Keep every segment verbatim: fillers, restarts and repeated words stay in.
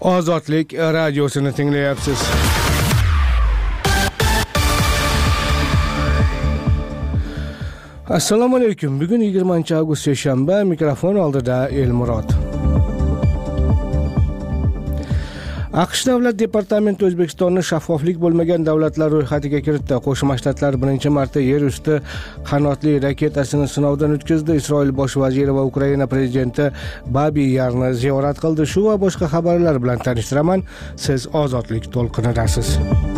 Ozodlik radiosini tinglayapsiz. Assalomu alaykum. Bugun yigirmanchi avgust seshanba, mikrofon oldida Elmurod. AQSh Davlat departamenti O'zbekistonni shaffoflik bo'lmagan davlatlar ro'yxatiga kiritdi. Qo'shma Shtatlar birinchi marta yer usti qanotli raketasini sinovdan o'tkazdi. Isroil bosh vaziri va Ukraina prezidenti Babi Yarni ziyorat qildi. Shu va boshqa xabarlar bilan tanishtiraman. Siz ozodlik to'lqinidasiz.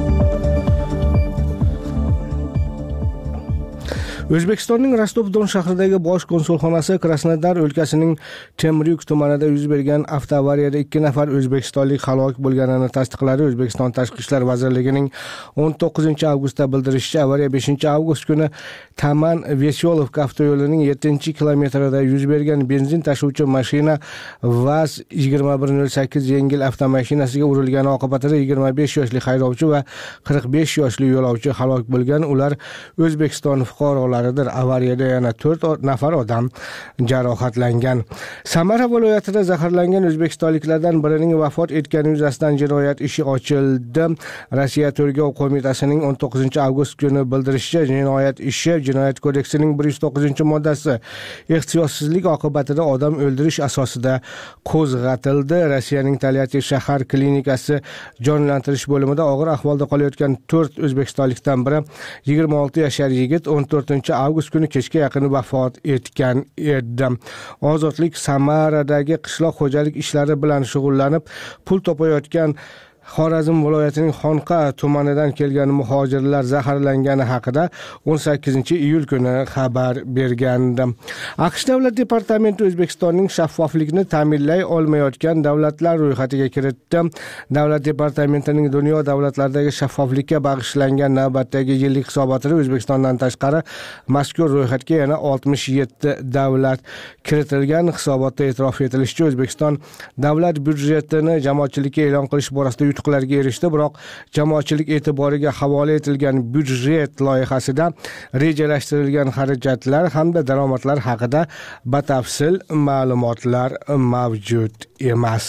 O'zbekistonning Rostov-Don shahridagi bosh konsulxonasi Krasnodar o'lkasining Temryuk tumanida yuz bergan avtoavariyada ikki nafar o'zbekistonlik halok bo'lganini tasdiqladi. O'zbekiston Tashqi ishlar vazirligining o'n to'qqizinchi avgustda bildirishicha, avariya beshinchi avgust kuni Taman Vesyolovka avtoyo'lining yettinchi kilometrida yuz bergan. Benzin tashuvchi mashina vaz yigirma bir nol sakkiz yengil avtomashinasiga urilgani oqibatida yigirma besh yoshli haydovchi va qirq besh yoshli yo'lovchi halok bo'lgan. Ular O'zbekiston fuqarolari. Avariyada yana to'rt nafar odam jarohatlangan. Samara viloyatida zaharlangan o'zbekistonliklardan birining vafot etgani yuzasidan jinoyat ishi ochildi. Rossiya Tergov qo'mitasining o'n to'qqizinchi avgust kuni bildirishicha, jinoyat ishi Jinoyat kodeksining bir yuz to'qqizinchi moddasi ehtiyotsizlik oqibatida odam o'ldirish asosida qo'zg'atildi. Rossiyaning Tolyatti shahar klinikasi jonlantirish bo'limida og'ir ahvolda qolayotgan to'rt o'zbekistonlikdan biri yigirma olti yashar yigit o'n to'rtinchi avgust kuni kechga yaqin vafot etgan edi. Ozodlik Samaradagi qishloq xo'jalik ishlari bilan shug'ullanib pul topayotgan Xorazm viloyatining Xonqa tumanidan kelgan muhojirlar zaharlangani haqida o'n sakkizinchi iyul kuni xabar bergandi. AQSh Davlat departamenti O'zbekistonning shaffoflikni ta'minlay olmayotgan davlatlar ro'yxatiga kiritdi. Davlat departamentining dunyo davlatlaridagi shaffoflikka bag'ishlangan navbatdagi yillik hisobotida O'zbekistondan tashqari mazkur ro'yxatga yana oltmish yetti davlat kiritilgan. Hisobotda e'tirof etilishicha, O'zbekiston davlat byudjetini jamoatchilikka e'lon qilish borasida yutuqlarga erishdi, biroq jamoatchilik e'tiboriga havola etilgan byudjet loyihasida rejalashtirilgan xarajatlar hamda daromadlar haqida batafsil ma'lumotlar mavjud emas.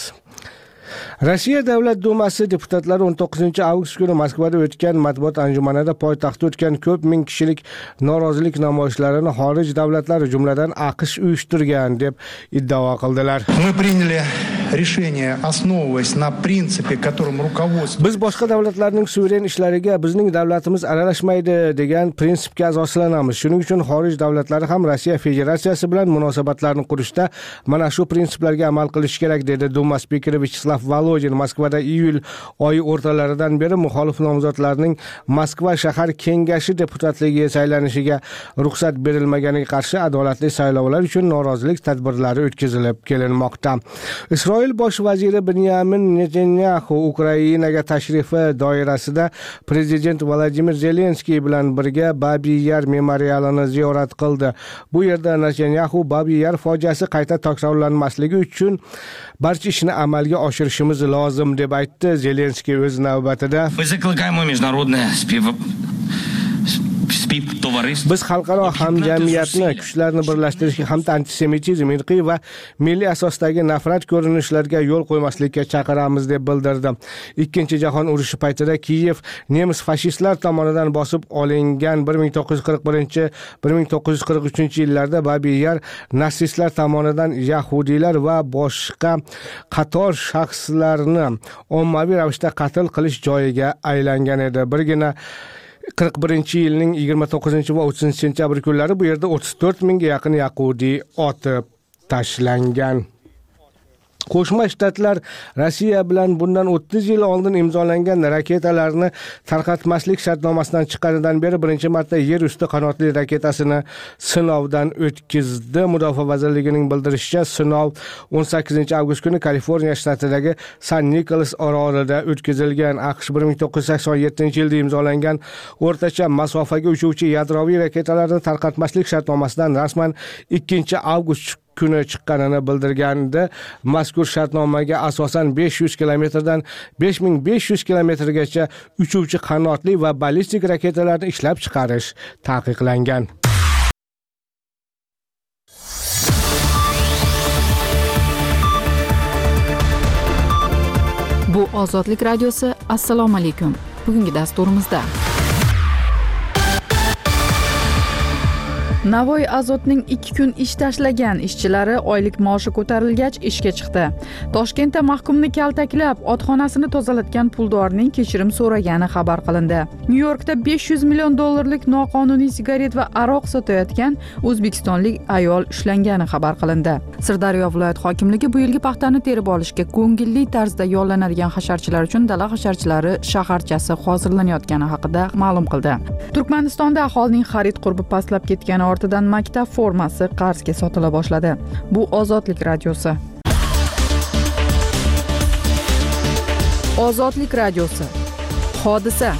Rossiya Davlat Dumasi deputatlari o'n to'qqizinchi avgust kuni Moskvada o'tgan matbuot anjumanida poytaxtda o'tgan ko'p ming kishilik norozilik namoyishlarini xorij davlatlari, jumladan AQSh uyushtirgan deb iddao qildilar. Мы приняли решение, основываясь на принципе, которым руководствуется. Biz boshqa davlatlarning suveren ishlariga bizning davlatimiz aralashmaydi degan prinsipga asoslanamiz. Shuning uchun xorij davlatlari ham Rossiya Federatsiyasi bilan munosabatlarni qurishda mana shu prinsiplarga amal qilish kerak, dedi Duma spikeri Vyacheslav Volodin. Moskvada iyul oyi o'rtalaridan beri muxolif nomzodlarning Moskva shahar kengashi deputatligiga saylanishiga ruxsat berilmaganiga qarshi adolatli saylovlar uchun norozilik tadbirlari o'tkazilib kelinmoqda. Isroil bosh vaziri Benyamin Netanyahu Ukrainaga tashrifi doirasida prezident Vladimir Zelenskiy bilan birga Babi Yar memorialini ziyorat qildi. Bu yerda Netanyahu Babi Yar fojiasi qayta takrorlanmasligi uchun barcha ishni amalga oshirishimiz lozim deb aytdi. Zelenskiy o'z navbatida biz xalqaro hamjamiyatni kuchlarni birlashtirishga hamda antisemitizm, irqiy va milliy asosdagi nafrat ko'rinishlarga yo'l qo'ymaslikka chaqiramiz deb bildirdi. Ikkinchi jahon urushi paytida Kiyev nemis fashistlar tomonidan bosib olingan bir ming to'qqiz yuz qirq birinchi bir ming to'qqiz yuz qirq uchinchi yillarda Babi Yar natsistlar tomonidan yahudiylar va boshqa qator shaxslarni ommaviy ravishda qatl qilish joyiga aylangan edi. Birgina qirq birinchi yilning yigirma to'qqizinchi va o'ttizinchi sentyabr kunlari bu yerda o'ttiz to'rt mingga yaqin yahudiy otib tashlangan. Qo'shma Shtatlar Rossiya bilan bundan o'ttiz yil oldin imzolangan raketalarni tarqatmaslik shartnomasidan chiqqanidan beri birinchi marta yer usti qanotli raketasini sinovdan o'tkazdi. Mudofaa vazirligining bildirishicha, sinov o'n sakkizinchi avgust kuni Kaliforniya shtatidagi San Nikolas orolida o'tkazilgan. AQSh bir ming to'qqiz yuz sakson yettinchi yilda imzolangan o'rtacha masofaga uchuvchi yadroviy raketalarni tarqatmaslik shartnomasidan rasman ikkinchi avgust kuni chiqqanini bildirgandi. Mazkur shartnomaga asosan besh yuz kilometrdan besh ming besh yuz kilometrgacha uchuvchi qanotli va ballistik raketalarni ishlab chiqarish taqiqlangan. Bu Ozodlik radiosi. Assalomu alaykum. Bugungi dasturimizda Navoiy Azotning ikki kun ish tashlagan ishchilari oylik maoshi ko'tarilgach ishga chiqdi. Toshkentda mahkumni kaltaklab, otxonasini tozalatgan puldorning kechirim so'ragani xabar qilindi. Nyu-Yorkda besh yuz million dollarlik noqonuniy sigaret va aroq sotayotgan o'zbekistonlik ayol ushlangani xabar qilindi. Sirdaryo viloyat hokimligi bu yilgi paxtani terib olishga ko'ngilli tarzda yollanadigan hasharchilar uchun dala hasharchilari shaharchasi hozirlanayotgani haqida ma'lum qildi. Turkmanistonda aholining xarid qurbi pastlab ketgani ortidan maktab formasi qarzga sotila boshladi. Bu Ozodlik radiosi. Ozodlik radiosi. Hodisa.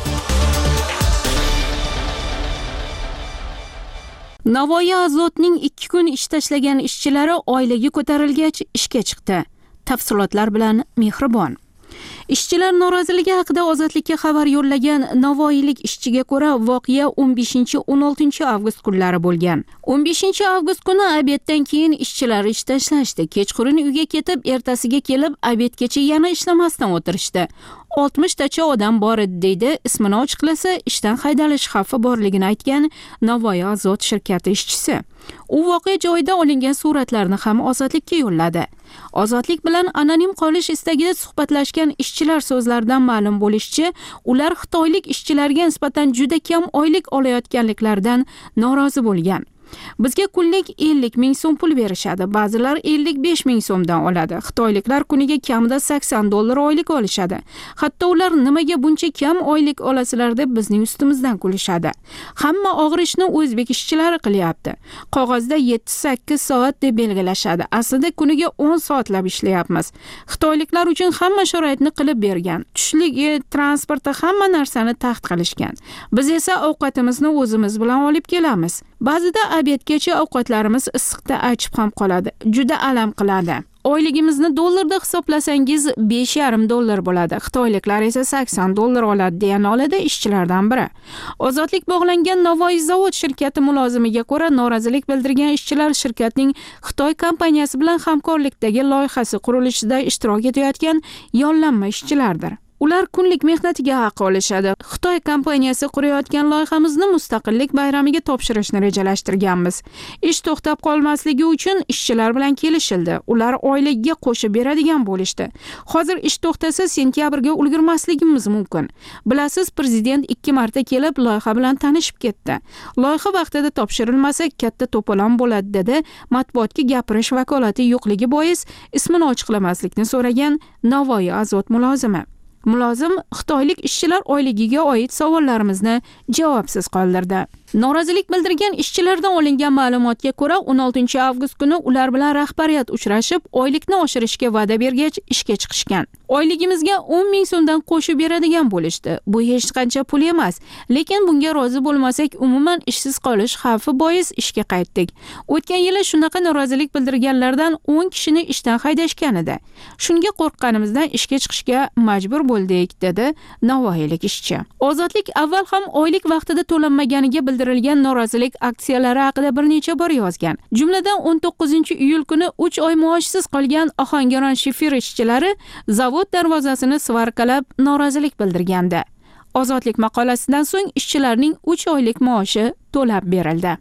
Navoiy Azotning ikki kun ish tashlagan ishchilari oilaga ko'tarilgach ishga chiqdi. Tafsilotlar bilan Mehribon. Ishchilar noroziligi haqida Ozodlikka xabar yo'llagan navoiylik ishchiga ko'ra voqea o'n beshinchi o'n oltinchi avgust kunlari bo'lgan. o'n beshinchi avgust kuni obeddan keyin ishchilar ish tashlashdi. Kechqurun uyga ketib, ertasiga kelib obedgacha yana ishlamasdan o'tirishdi. oltmishtacha odam bor edi deydi ismini ochiqlasa ishdan haydalish xavfi borligini aytgan Navoiy Azot shirkati ishchisi. U voqea joyida olingan suratlarni ham Ozodlikka yo'lladi. Ozodlik bilan anonim qolish istagida suhbatlashgan ishchilar so'zlaridan ma'lum bo'lishicha, ular xitoylik ishchilarga nisbatan juda kam oylik olayotganliklaridan norozi bo'lgan. Bizga kunlik ellik ming so'm pul berishadi. Ba'zilar ellik besh ming so'mdan oladi. Xitoyliklar kuniga kamida sakson dollar oylik olishadi. Hatto ular nimaga buncha kam oylik olasizlar deb bizning ustimizdan kulishadi. Hamma og'ir ishni o'zbek ishchilari qilyapti. Qog'ozda yetti sakkiz soat deb belgilashadi. Aslida kuniga o'n soatlab ishlayapmiz. Xitoyliklar uchun hamma sharoitni qilib bergan. Tushligi, transporti, hamma narsani taxt qilishgan. Biz esa ovqatimizni o'zimiz bilan olib kelamiz. Ba'zida obedgacha ovqatlarimiz issiqda achib ham qoladi. Juda alam qiladi. Oyligimizni dollarda hisoblasangiz besh yarim dollar bo'ladi. Xitoyliklar esa sakson dollar oladi deya nolada ishchilardan biri. Ozodlik bog'langan Navoiy zavod shirkati mulozimiga ko'ra, norozilik bildirgan ishchilar shirkatning Xitoy kompaniyasi bilan hamkorlikdagi loyihasi qurilishida ishtirok etayotgan yollanma ishchilardir. Ular kunlik mehnatiga haq olishadi. Xitoy kompaniyasi qurayotgan loyihamizni mustaqillik bayramiga topshirishni rejalashtirganmiz. Ish to'xtab qolmasligi uchun ishchilar bilan kelishildi. Ular oylikka qo'shib beradigan bo'lishdi. Hozir ish to'xtasa sentyabrga ulgurmasligimiz mumkin. Bilasiz, prezident ikki marta kelib loyiha bilan tanishib ketdi. Loyiha vaqtida topshirilmasa katta to'polon bo'ladi dedi. Matbuotga gapirish vakolati yo'qligi bois ismini ochiqlamaslikni so'ragan Navoiy Azot mulozimi. Mulozim xitoylik ishchilar oyligiga oid savollarimizni javobsiz qoldirdi. Norozilik bildirgan ishchilardan olingan ma'lumotga ko'ra, o'n oltinchi avgust kuni ular bilan rahbariyat uchrashib, oylikni oshirishga va'da bergach ishga chiqishgan. Oyligimizga o'n ming so'mdan qo'shib beradigan bo'lishdi. Bu hech qancha pul emas, lekin bunga rozi bo'lmasak, umuman ishsiz qolish xavfi bois ishga qaytdik. O'tgan yili shunaqa norozilik bildirganlardan o'n kishini ishdan haydashgan edi. Shunga qo'rqqanimizdan ishga chiqishga majbur bo'ldik, dedi navoiylik ishchi. Ozodlik avval ham oylik vaqtida to'lanmaganiga bildirilgan norozilik aksiyalari haqida bir necha bor yozgan. Jumladan o'n to'qqizinchi iyul kuni uch oy maoshsiz qolgan Ohangaron shifir ishchilari zavod darvozasini svarkalab norozilik bildirgandi. Ozodlik maqolasidan so'ng ishchilarning uch oylik maoshi to'lab berildi.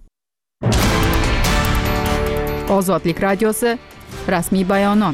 Ozodlik radiosi. Rasmiy bayonot.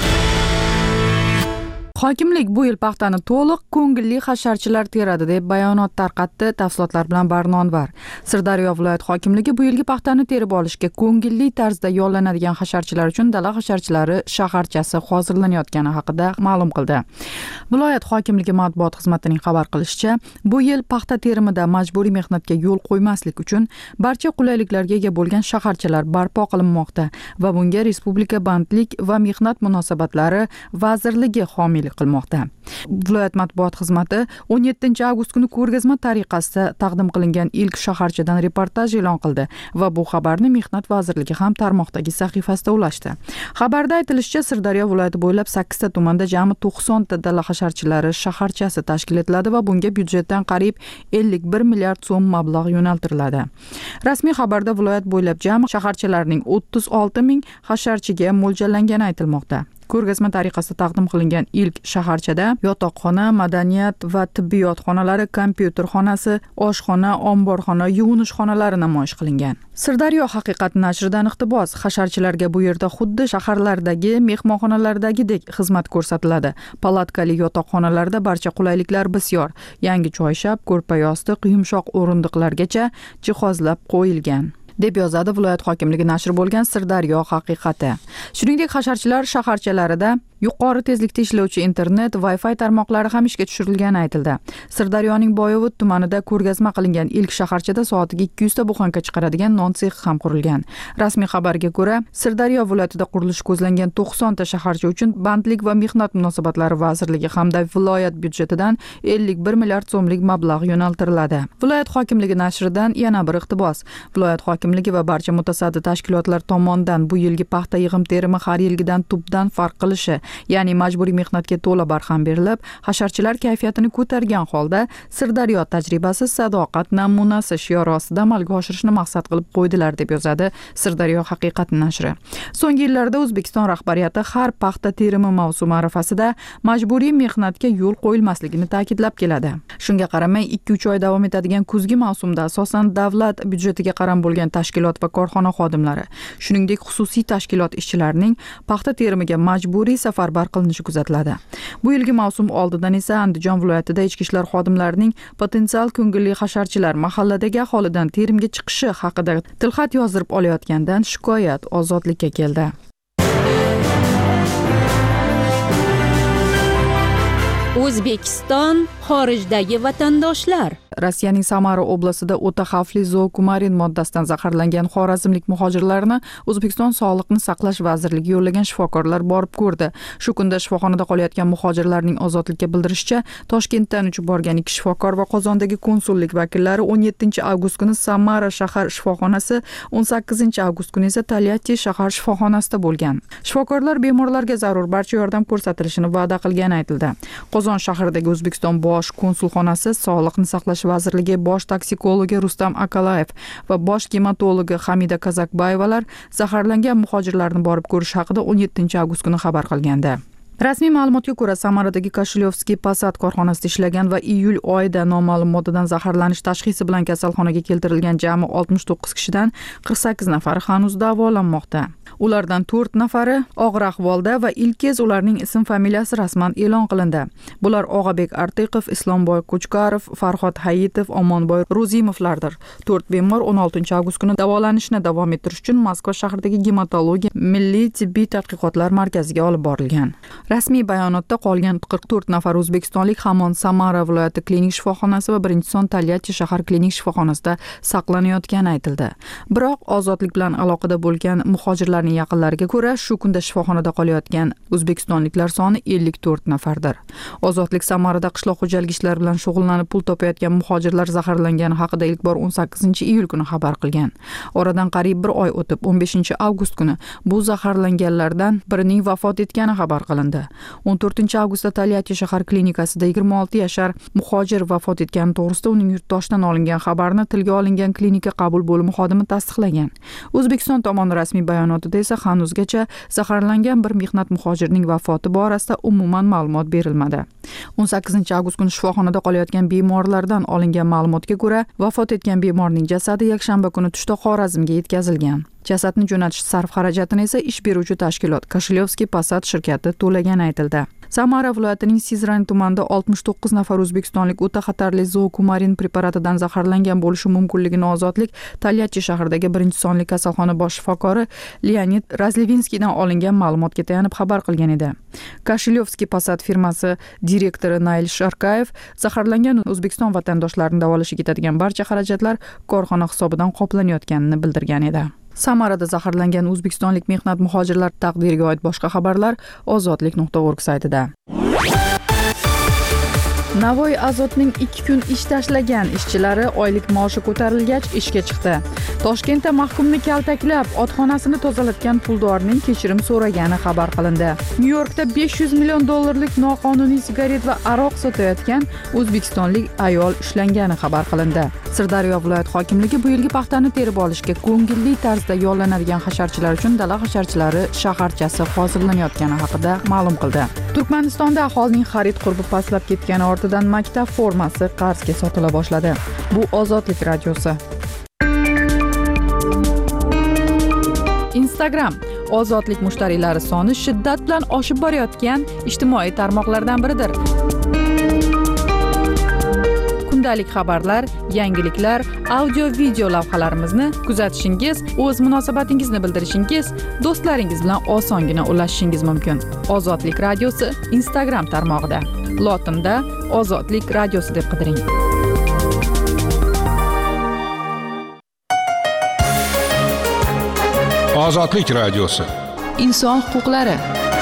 Hokimlik bu yil paxtani to'liq ko'ngilli hasharchilar teradi deb bayonot tarqatdi. Tafsilotlar bilan Barnonvar. Sirdaryo viloyat hokimligi bu yilgi paxtani terib olishga ko'ngilli tarzda yollanadigan hasharchilar uchun dala hasharchilari shaharchasi hozirlanayotgani haqida ma'lum qildi. Viloyat hokimligi matbuot xizmatining xabar qilishicha, bu yil paxta terimida majburiy mehnatga yo'l qo'ymaslik uchun barcha qulayliklarga ega bo'lgan shaharchalar barpo qilinmoqda va bunga Respublika bandlik va mehnat munosabatlari vazirligi homiylik qilmoqda. Viloyat matbuot xizmati o'n yettinchi avgust kuni ko'rgazma tariqasida taqdim qilingan ilk shaharchadan reportaj e'lon qildi va bu xabarni Mehnat vazirligi ham tarmoqdagi sahifasida ulashdi. Xabarda aytilishicha, Sirdaryo viloyati bo'ylab sakkizta tumanda jami to'qsonta dala hasharchilari shaharchasi tashkil etiladi va bunga byudjetdan qariyb ellik bir milliard so'm mablag' yo'naltiriladi. Rasmiy xabarda viloyat bo'ylab jami shaharchalarning o'ttiz olti ming hasharchiga mo'ljallangani aytilmoqda. Ko'rgazma tariqasida taqdim qilingan ilk shaharchada yotoqxona, madaniyat va tibbiyot xonalari, kompyuter xonasi, oshxona, omborxona, yuvinish xonalari namoyish qilingan. Sirdaryo haqiqat nashridan iqtibos: hasharchilarga bu yerda xuddi shaharlardagi mehmonxonalardagidek xizmat ko'rsatiladi. Palatkali yotoqxonalarda barcha qulayliklar bisyor. Yangi choyshab, ko'rpa-yostiq, yumshoq o'rindiqlargacha jihozlab qo'yilgan, deb yozadi viloyat hokimligi nashri bo'lgan Sirdaryo haqiqati. Shuningdek, hasharchilar shaharchalarida yuqori tezlikda ishlovchi internet, Wi-Fi tarmoqlari ham ishga tushirilgani aytildi. Sirdaryoning Boyovut tumanida ko'rgazma qilingan ilk shaharchada soatiga ikki yuz ta buxanka chiqaradigan non sexi ham qurilgan. Rasmiy xabarga ko'ra, Sirdaryo viloyatida qurilishi ko'zlangan to'qson ta shaharcha uchun Bandlik va mehnat munosabatlari vazirligi hamda viloyat byudjetidan ellik bir milliard so'mlik mablag' yo'naltiriladi. Viloyat hokimligi nashridan yana bir iqtibos. Viloyat hokimligi va barcha mutasaddi tashkilotlar tomonidan bu yilgi paxta yig'im terimi har yilgidan tubdan farq qilishi, ya'ni majburiy mehnatga to'la barham berilib, hasharchilar kayfiyatini ko'targan holda Sirdaryo tajribasi sadoqat namunasi shiori ostida amalga oshirishni maqsad qilib qo'ydilar, deb yozadi Sirdaryo haqiqat nashri. So'nggi yillarda O'zbekiston rahbariyati har paxta terimi mavsumi arafasida majburiy mehnatga yo'l qo'yilmasligini ta'kidlab keladi. Shunga qaramay, ikki uch oy davom etadigan kuzgi mavsumda asosan davlat byudjetiga qaram bo'lgan tashkilot va korxona xodimlari, shuningdek xususiy tashkilot ishchilarining paxta terimiga majburiy safarbar qilinishi kuzatiladi. Bu yilgi mavsum oldidan esa Andijon viloyatida ichki ishlar xodimlarining potensial ko'ngilli hasharchilar mahalladagi aholidan terimga chiqishi haqida tilxat yozdirib olayotgandan shikoyat ozodlikka keldi. O'zbekiston xorijdagi vatandoshlar. Rossiyaning Samara oblastida o'ta xavfli zookumarin moddasidan zaharlangan xorazmlik muhojirlarni O'zbekiston Sog'liqni saqlash vazirligi yo'llagan shifokorlar borib ko'rdi. Shu kunda shifoxonada qolayotgan muhojirlarning ozodlikka bildirishicha, Toshkentdan uchib borgan ikki shifokor va Qozondagi konsullik vakillari o'n yettinchi avgust kuni Samara shahar shifoxonasi, o'n sakkizinchi avgust kuni esa Tolyatti shahar shifoxonasida bo'lgan. Shifokorlar bemorlarga zarur barcha yordam ko'rsatilishini va'da qilgani aytildi. Qozon shahridagi O'zbekiston bosh konsulxonasi, Sog'liqni saqlash vazirligi bosh toksikologi Rustam Akalayev va bosh gematologi Hamida Kazakbayevalar zaharlangan muhojirlarni borib ko'rish haqida o'n yettinchi avgust kuni xabar qilgandi. Rasmiy ma'lumotga ko'ra, Samaradagi Kashilyovskiy Passat korxonasida ishlagan va iyul oyida noma'lum moddadan zaharlanish tashxisi bilan kasalxonaga keltirilgan jami oltmish to'qqiz kishidan qirq sakkiz nafari hanuz davolanmoqda. Ulardan to'rt nafari og'ir ahvolda va ilk kez ularning ism familiyasi rasman e'lon qilindi. Bular Og'abek Artiqov, Islomboy Qo'chqarov, Farhod Hayitov, Omonboy Ro'zimovlardir. to'rt bemor o'n oltinchi avgust kuni davolanishni davom ettirish uchun Moskva shahridagi gematologiya milliy tibbiy tadqiqotlar markaziga olib borilgan. Rasmiy bayonotda qolgan qirq to'rt nafar o'zbekistonlik hamon Samara viloyati klinik shifoxonasi va birinchi son Tolyatti shahar klinik shifoxonasida saqlanayotgani aytildi. Biroq ozodlik bilan aloqada bo'lgan muhojirlarning yaqinlariga ko'ra, shu kunda shifoxonada qolayotgan o'zbekistonliklar soni ellik to'rt nafardir. Ozodlik Samarada qishloq xo'jaligi ishlari bilan shug'ullanib pul topayotgan muhojirlar zaharlangani haqida ilk bor o'n sakkizinchi iyul kuni xabar qilgan. Oradan qariyb bir oy o'tib, o'n beshinchi avgust kuni bu zaharlanganlardan birining vafot etgani xabar qilindi. o'n to'rtinchi avgustda Tolyatti shahar klinikasida yigirma olti yashar muhojir vafot etgani to'g'risida uning yurtdoshidan olingan xabarni tilga olingan klinika qabul bo'limi xodimi tasdiqlagan. O'zbekiston tomoni rasmiy bayonotida esa hanuzgacha zaharlangan bir mehnat muhojirning vafoti borasida umuman ma'lumot berilmadi. o'n sakkizinchi avgust kuni shifoxonada qolayotgan bemorlardan olingan ma'lumotga ko'ra, vafot etgan bemorning jasadi yakshanba kuni tushda Xorazmga yetkazilgan. Jasadni jo'natish sarf xarajatini esa ish beruvchi tashkilot Kashilyovskiy Passat shirkati to'lagani aytildi. Samara viloyatining Sizran tumanida oltmish to'qqiz nafar o'zbekistonlik o'ta xatarli zookumarin preparatidan zaharlangan bo'lishi mumkinligini Ozodlik Tolyatti shahridagi birinchi sonli kasalxona bosh shifokori Leonid Razlevinskiydan olingan ma'lumotga tayanib xabar qilgan edi. Kashilyovskiy Passat firmasi direktori Nail Sharkayev zaharlangan O'zbekiston vatandoshlarini davolashga ketadigan barcha xarajatlar korxona hisobidan qoplanayotganini bildirgan edi. Samarada zaharlangan o'zbekistonlik mehnat muhojirlar taqdiriga oid boshqa xabarlar ozodlik nuqta org saytida. Navoiy Azotning ikki kun ish tashlagan ishchilari oylik maoshi ko'tarilgach ishga chiqdi. Toshkentda mahkumni kaltaklab, otxonasini tozalatgan puldorning kechirim so'ragani xabar qilindi. Nyu-Yorkda besh yuz million dollarlik noqonuniy sigaret va aroq sotayotgan o'zbekistonlik ayol ushlangani xabar qilindi. Sirdaryo viloyat hokimligi bu yilgi paxtani terib olishga ko'ngilli tarzda yollanadigan hasharchilar uchun dala hasharchilari shaharchasi hozirlanayotgani haqida ma'lum qildi. Turkmanistonda aholining xarid qurbi pastlab ketgani ortidan maktab formasi qarzga sotila boshladi. Bu Ozodlik radiosi. Instagram Ozodlik mushtariylari soni shiddat bilan oshib borayotgan ijtimoiy tarmoqlardan biridir. Kundalik xabarlar, yangiliklar, audio-video lavhalarimizni kuzatishingiz, o'z munosabatingizni bildirishingiz, do'stlaringiz bilan osongina ulashishingiz mumkin. Ozodlik radiosi Instagram tarmog'ida. Lotinda Ozodlik radiosi deb qidiring. Ozodlik radiosi. Inson huquqlari.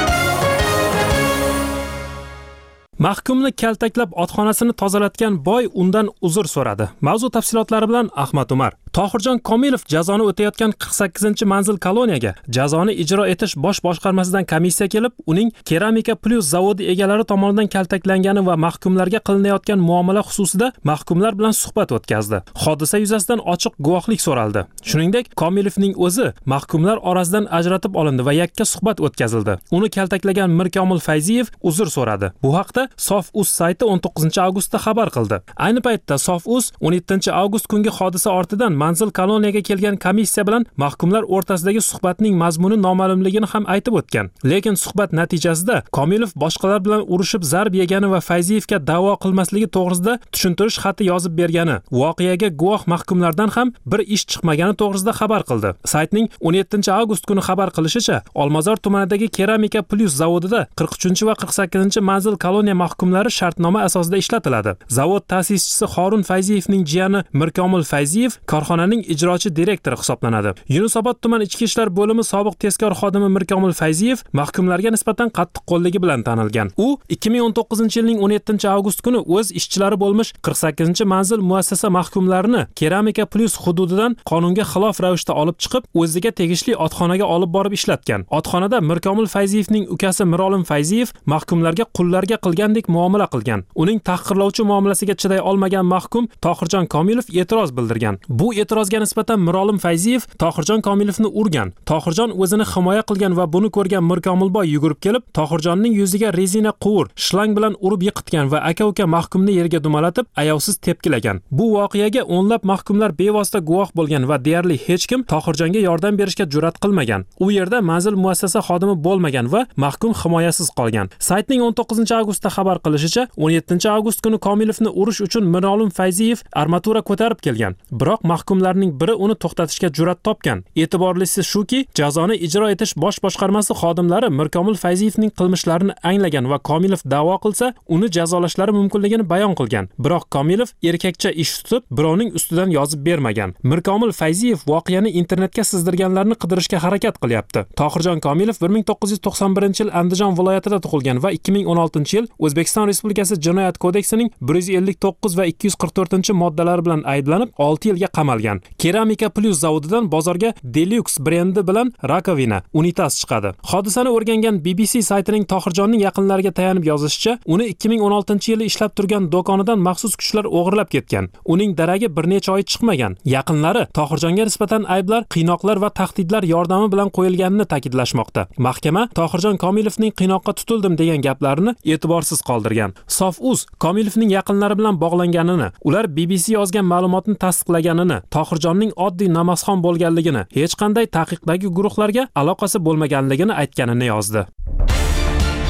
Mahkumni kaltaklab otxonasini tozalatgan boy undan uzr so'radi. Mavzu tafsilotlari bilan Ahmad Umar. Tohirjon Komilov jazoni o'tayotgan qirq sakkizinchi manzil koloniyaga jazoni ijro etish bosh boshqarmasidan komissiya kelib, uning Keramika Plus zavodi egalari tomonidan kaltaklangani va mahkumlarga qilinayotgan muomala xususida mahkumlar bilan suhbat o'tkazdi. Hodisa yuzasidan ochiq guvohlik so'raldi. Shuningdek, Komilovning o'zi mahkumlar orasidan ajratib olindi va yakka suhbat o'tkazildi. Uni kaltaklagan Mirkomil Fayziyev uzr so'radi. Bu haqda Sof.uz sayti o'n to'qqizinchi avgustda xabar qildi. Ayni paytda Sof.uz o'n yettinchi avgust kungi hodisa ortidan manzil koloniyaga kelgan komissiya bilan mahkumlar o'rtasidagi suhbatning mazmuni noma'lumligini ham aytib o'tgan. Lekin suhbat natijasida Komilov boshqalar bilan urushib zarb yegani va Fayziyevga da'vo qilmasligi to'g'risida tushuntirish xati yozib bergani, voqeaga guvoh mahkumlardan ham bir ish chiqmagani to'g'risida xabar qildi. Saytning o'n yettinchi avgust kuni xabar qilishicha, Olmazor tumanidagi Keramika Plus zavodida qirq uchinchi va qirq sakkizinchi manzil koloniya mahkumlari shartnoma asosida ishlatiladi. Zavod ta'sischisi Xorun Fayziyevning jiyani Mirkomil Fayziyev korxonaning ijrochi direktori hisoblanadi. Yunusobod tuman ichki ishlar bo'limi sobiq tezkor xodimi Mirkomil Fayziyev mahkumlarga nisbatan qattiqqo'lligi bilan tanilgan. U ikki ming o'n to'qqizinchi yilning o'n yettinchi avgust kuni o'z ishchilari bo'lmish qirq sakkizinchi manzil muassasa mahkumlarini Keramika Plus hududidan qonunga xilof ravishda olib chiqib, o'ziga tegishli otxonaga olib borib ishlatgan. Otxonada Mirkomil Fayziyevning ukasi Mirolim Fayziyev mahkumlarga qullarga qilgandek muomala qilgan. Uning tahqirlovchi muomalasiga chiday olmagan mahkum Tohirjon Komilov e'tiroz bildirgan. Bu e'tirozga nisbatan Mirolim Fayziyev Tohirjon Komilovni urgan. Tohirjon o'zini himoya qilgan va buni ko'rgan Mirkomilboy yugurib kelib, Tohirjonning yuziga rezina quvur, shlang bilan urib yiqitgan va aka-uka mahkumni yerga dumalatib, ayovsiz tepkilagan. Bu voqeaga o'nlab mahkumlar bevosita guvoh bo'lgan va deyarli hech kim Tohirjonga yordam berishga jur'at qilmagan. U yerda manzil muassasa xodimi bo'lmagan va mahkum himoyasiz qolgan. Saytning o'n to'qqizinchi avgustda xabar qilishicha, o'n yettinchi avgust kuni Komilovni urish uchun Mirolim Fayziyev armatura ko'tarib kelgan. Biroq mahkumlarning biri uni to'xtatishga jur'at topgan. E'tiborlisi shuki, jazoni ijro etish bosh boshqarmasi xodimlari Mirkomil Fayziyevning qilmishlarini anglagan va Komilov da'vo qilsa, uni jazolashlari mumkinligini bayon qilgan. Biroq Komilov erkakcha ish tutib, birovning ustidan yozib bermagan. Mirkomil Fayziyev voqeani internetga sizdirganlarni qidirishga harakat qilyapti. Tohirjon Komilov bir ming to'qqiz yuz to'qson birinchi yil Andijon viloyatida tug'ilgan va ikki ming o'n oltinchi yil O'zbekiston Respublikasi Jinoyat kodeksining bir yuz ellik to'qqiz va ikki yuz qirq to'rtinchi moddalari bilan ayblanib olti yilga qamalgan. Keramika Plus zavodidan bozorga Deluxe brendi bilan rakovina, unitas chiqadi. Hodisani o'rgangan B B C saytining Tohirjonning yaqinlariga tayanib yozishicha, uni ikki ming o'n oltinchi yili ishlab turgan do'konidan maxsus kuchlar o'g'irlab ketgan. Uning daragi bir necha oy chiqmagan. Yaqinlari Tohirjonga nisbatan ayblar, qiynoqlar va tahdidlar yordami bilan qo'yilganini ta'kidlashmoqda. Mahkama Tohirjon Komilovning qiynoqqa tutildim degan gaplarini e'tiborsiz qoldirgan. Sof.uz Komilovning yaqinlari bilan bog'langanini, ular B B C yozgan ma'lumotni tasdiqlaganini, Tohirjonning oddiy namozxon bo'lganligini, hech qanday taqiqdagi guruhlarga aloqasi bo'lmaganligini aytganini yozdi.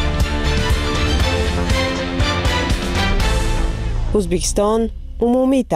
O'zbekiston umumiy ta'lim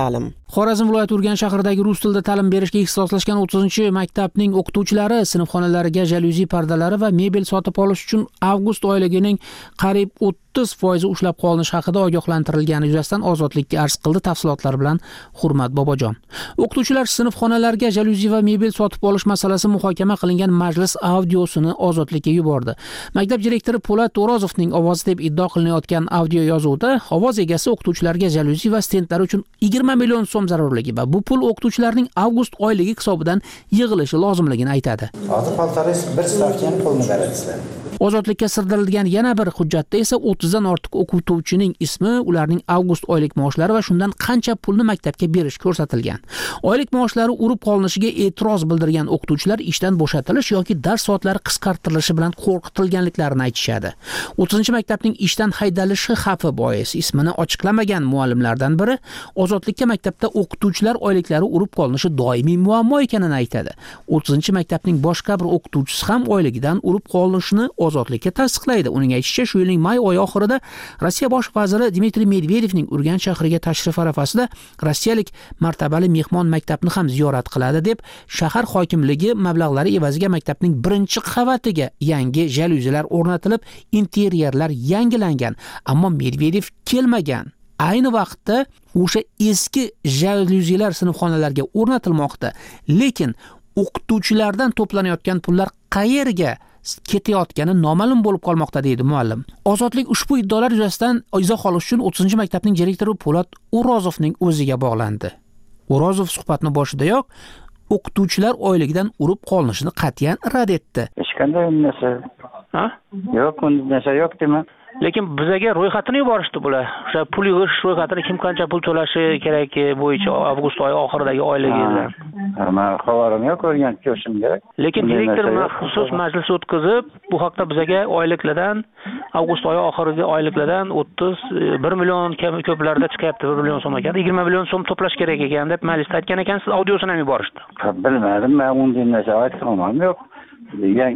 Xorazm viloyati Urganch shahridagi rus tilida ta'lim berishga ixtisoslashgan o'ttizinchi maktabning o'qituvchilari sinfxonalariga jalyuzi pardalari va mebel sotib olish uchun avgust oyligining qariyb o'ttiz foizi ushlab qolinishi haqida ogohlantirilgani yuzasidan ozodlikka arz qildi. Tafsilotlar bilan Hurmat Bobojon. O'qituvchilar sinfxonalariga jalyuzi va mebel sotib olish masalasi muhokama qilingan majlis audiosini ozodlikka yubordi. Maktab direktori Po'lat O'rozovning ovozi deb iddio qilinayotgan audio yozuvda ovoz egasi o'qituvchilarga jalyuzi va stendlar uchun yigirma million so'm zarurligi va bu pul o'qituvchilarning avgust oyligi hisobidan yig'ilishi lozimligini aytadi. Hozir paltaringiz bir stavkani qo'lga beradingizlar. Ozodlikka sirdirilgan yana bir hujjatda esa o'ttizdan ortiq o'qituvchining ismi, ularning avgust oylik maoshlari va shundan qancha pulni maktabga berish ko'rsatilgan. Oylik maoshlari urib qolinishiga e'tiroz bildirgan o'qituvchilar ishdan bo'shatilish yoki dars soatlari qisqartirilishi bilan qo'rqitilganliklarini aytishadi. o'ttizinchi maktabning ishdan haydalishi xavfi bois ismini ochiqlamagan muallimlardan biri ozodlikka maktabda o'qituvchilar oyliklari urib qolinishi doimiy muammo ekanini aytadi. o'ttizinchi maktabning boshqa bir o'qituvchisi ham oyligidan urib qolinishini ozodlikka tasdiqlaydi. Uning aytishicha, shu yilning may oyi oxirida Rossiya bosh vaziri Dmitriy Medvedevning Urganch shahriga tashrif arafasida rossiyalik martabali mehmon maktabni ham ziyorat qiladi deb shahar hokimligi mablag'lari evaziga maktabning birinchi qavatiga yangi jalyuzilar o'rnatilib, interyerlar yangilangan, ammo Medvedev kelmagan. Ayni vaqtda o'sha eski jalyuzilar sinfxonalarga o'rnatilmoqda, lekin o'qituvchilardan to'planayotgan pullar qayerga ketayotgani noma'lum bo'lib qolmoqda, deydi muallim. Ozodlik ushbu iddaolar yuzasidan izoh olish uchun o'ttizinchi maktabning direktori Po'lat O'rozovning o'ziga bog'landi. O'rozov suhbatning boshidayoq o'qituvchilar oyligidan urib qolinishini qat'iyan rad etdi. Hech qanday narsa. Ha? Yo'q, unda narsa yo'q dema. Lekin bizga ro'yxatini yuborishdi bular. O'sha pul yig'ish ro'yxatini kim qancha pul to'lashi kerak bo'yicha avgust oyi oxiridagi oyligidan. Men xabarim yo'q, o'rganib ko'rishim kerak. Lekin direktor maxsus majlis o'tkazib, bu haqda bizga oyliklardan avgust oyi oxirigi oyliklardan o'ttiz bir million ko'plarda chiqyapti, bir million so'm ekan. yigirma million so'm to'plash kerak ekan deb majlisda aytgan ekan, siz audiosini ham yuborishdi. Bilmadim, men unday narsa aytmadim, yo'q. Degan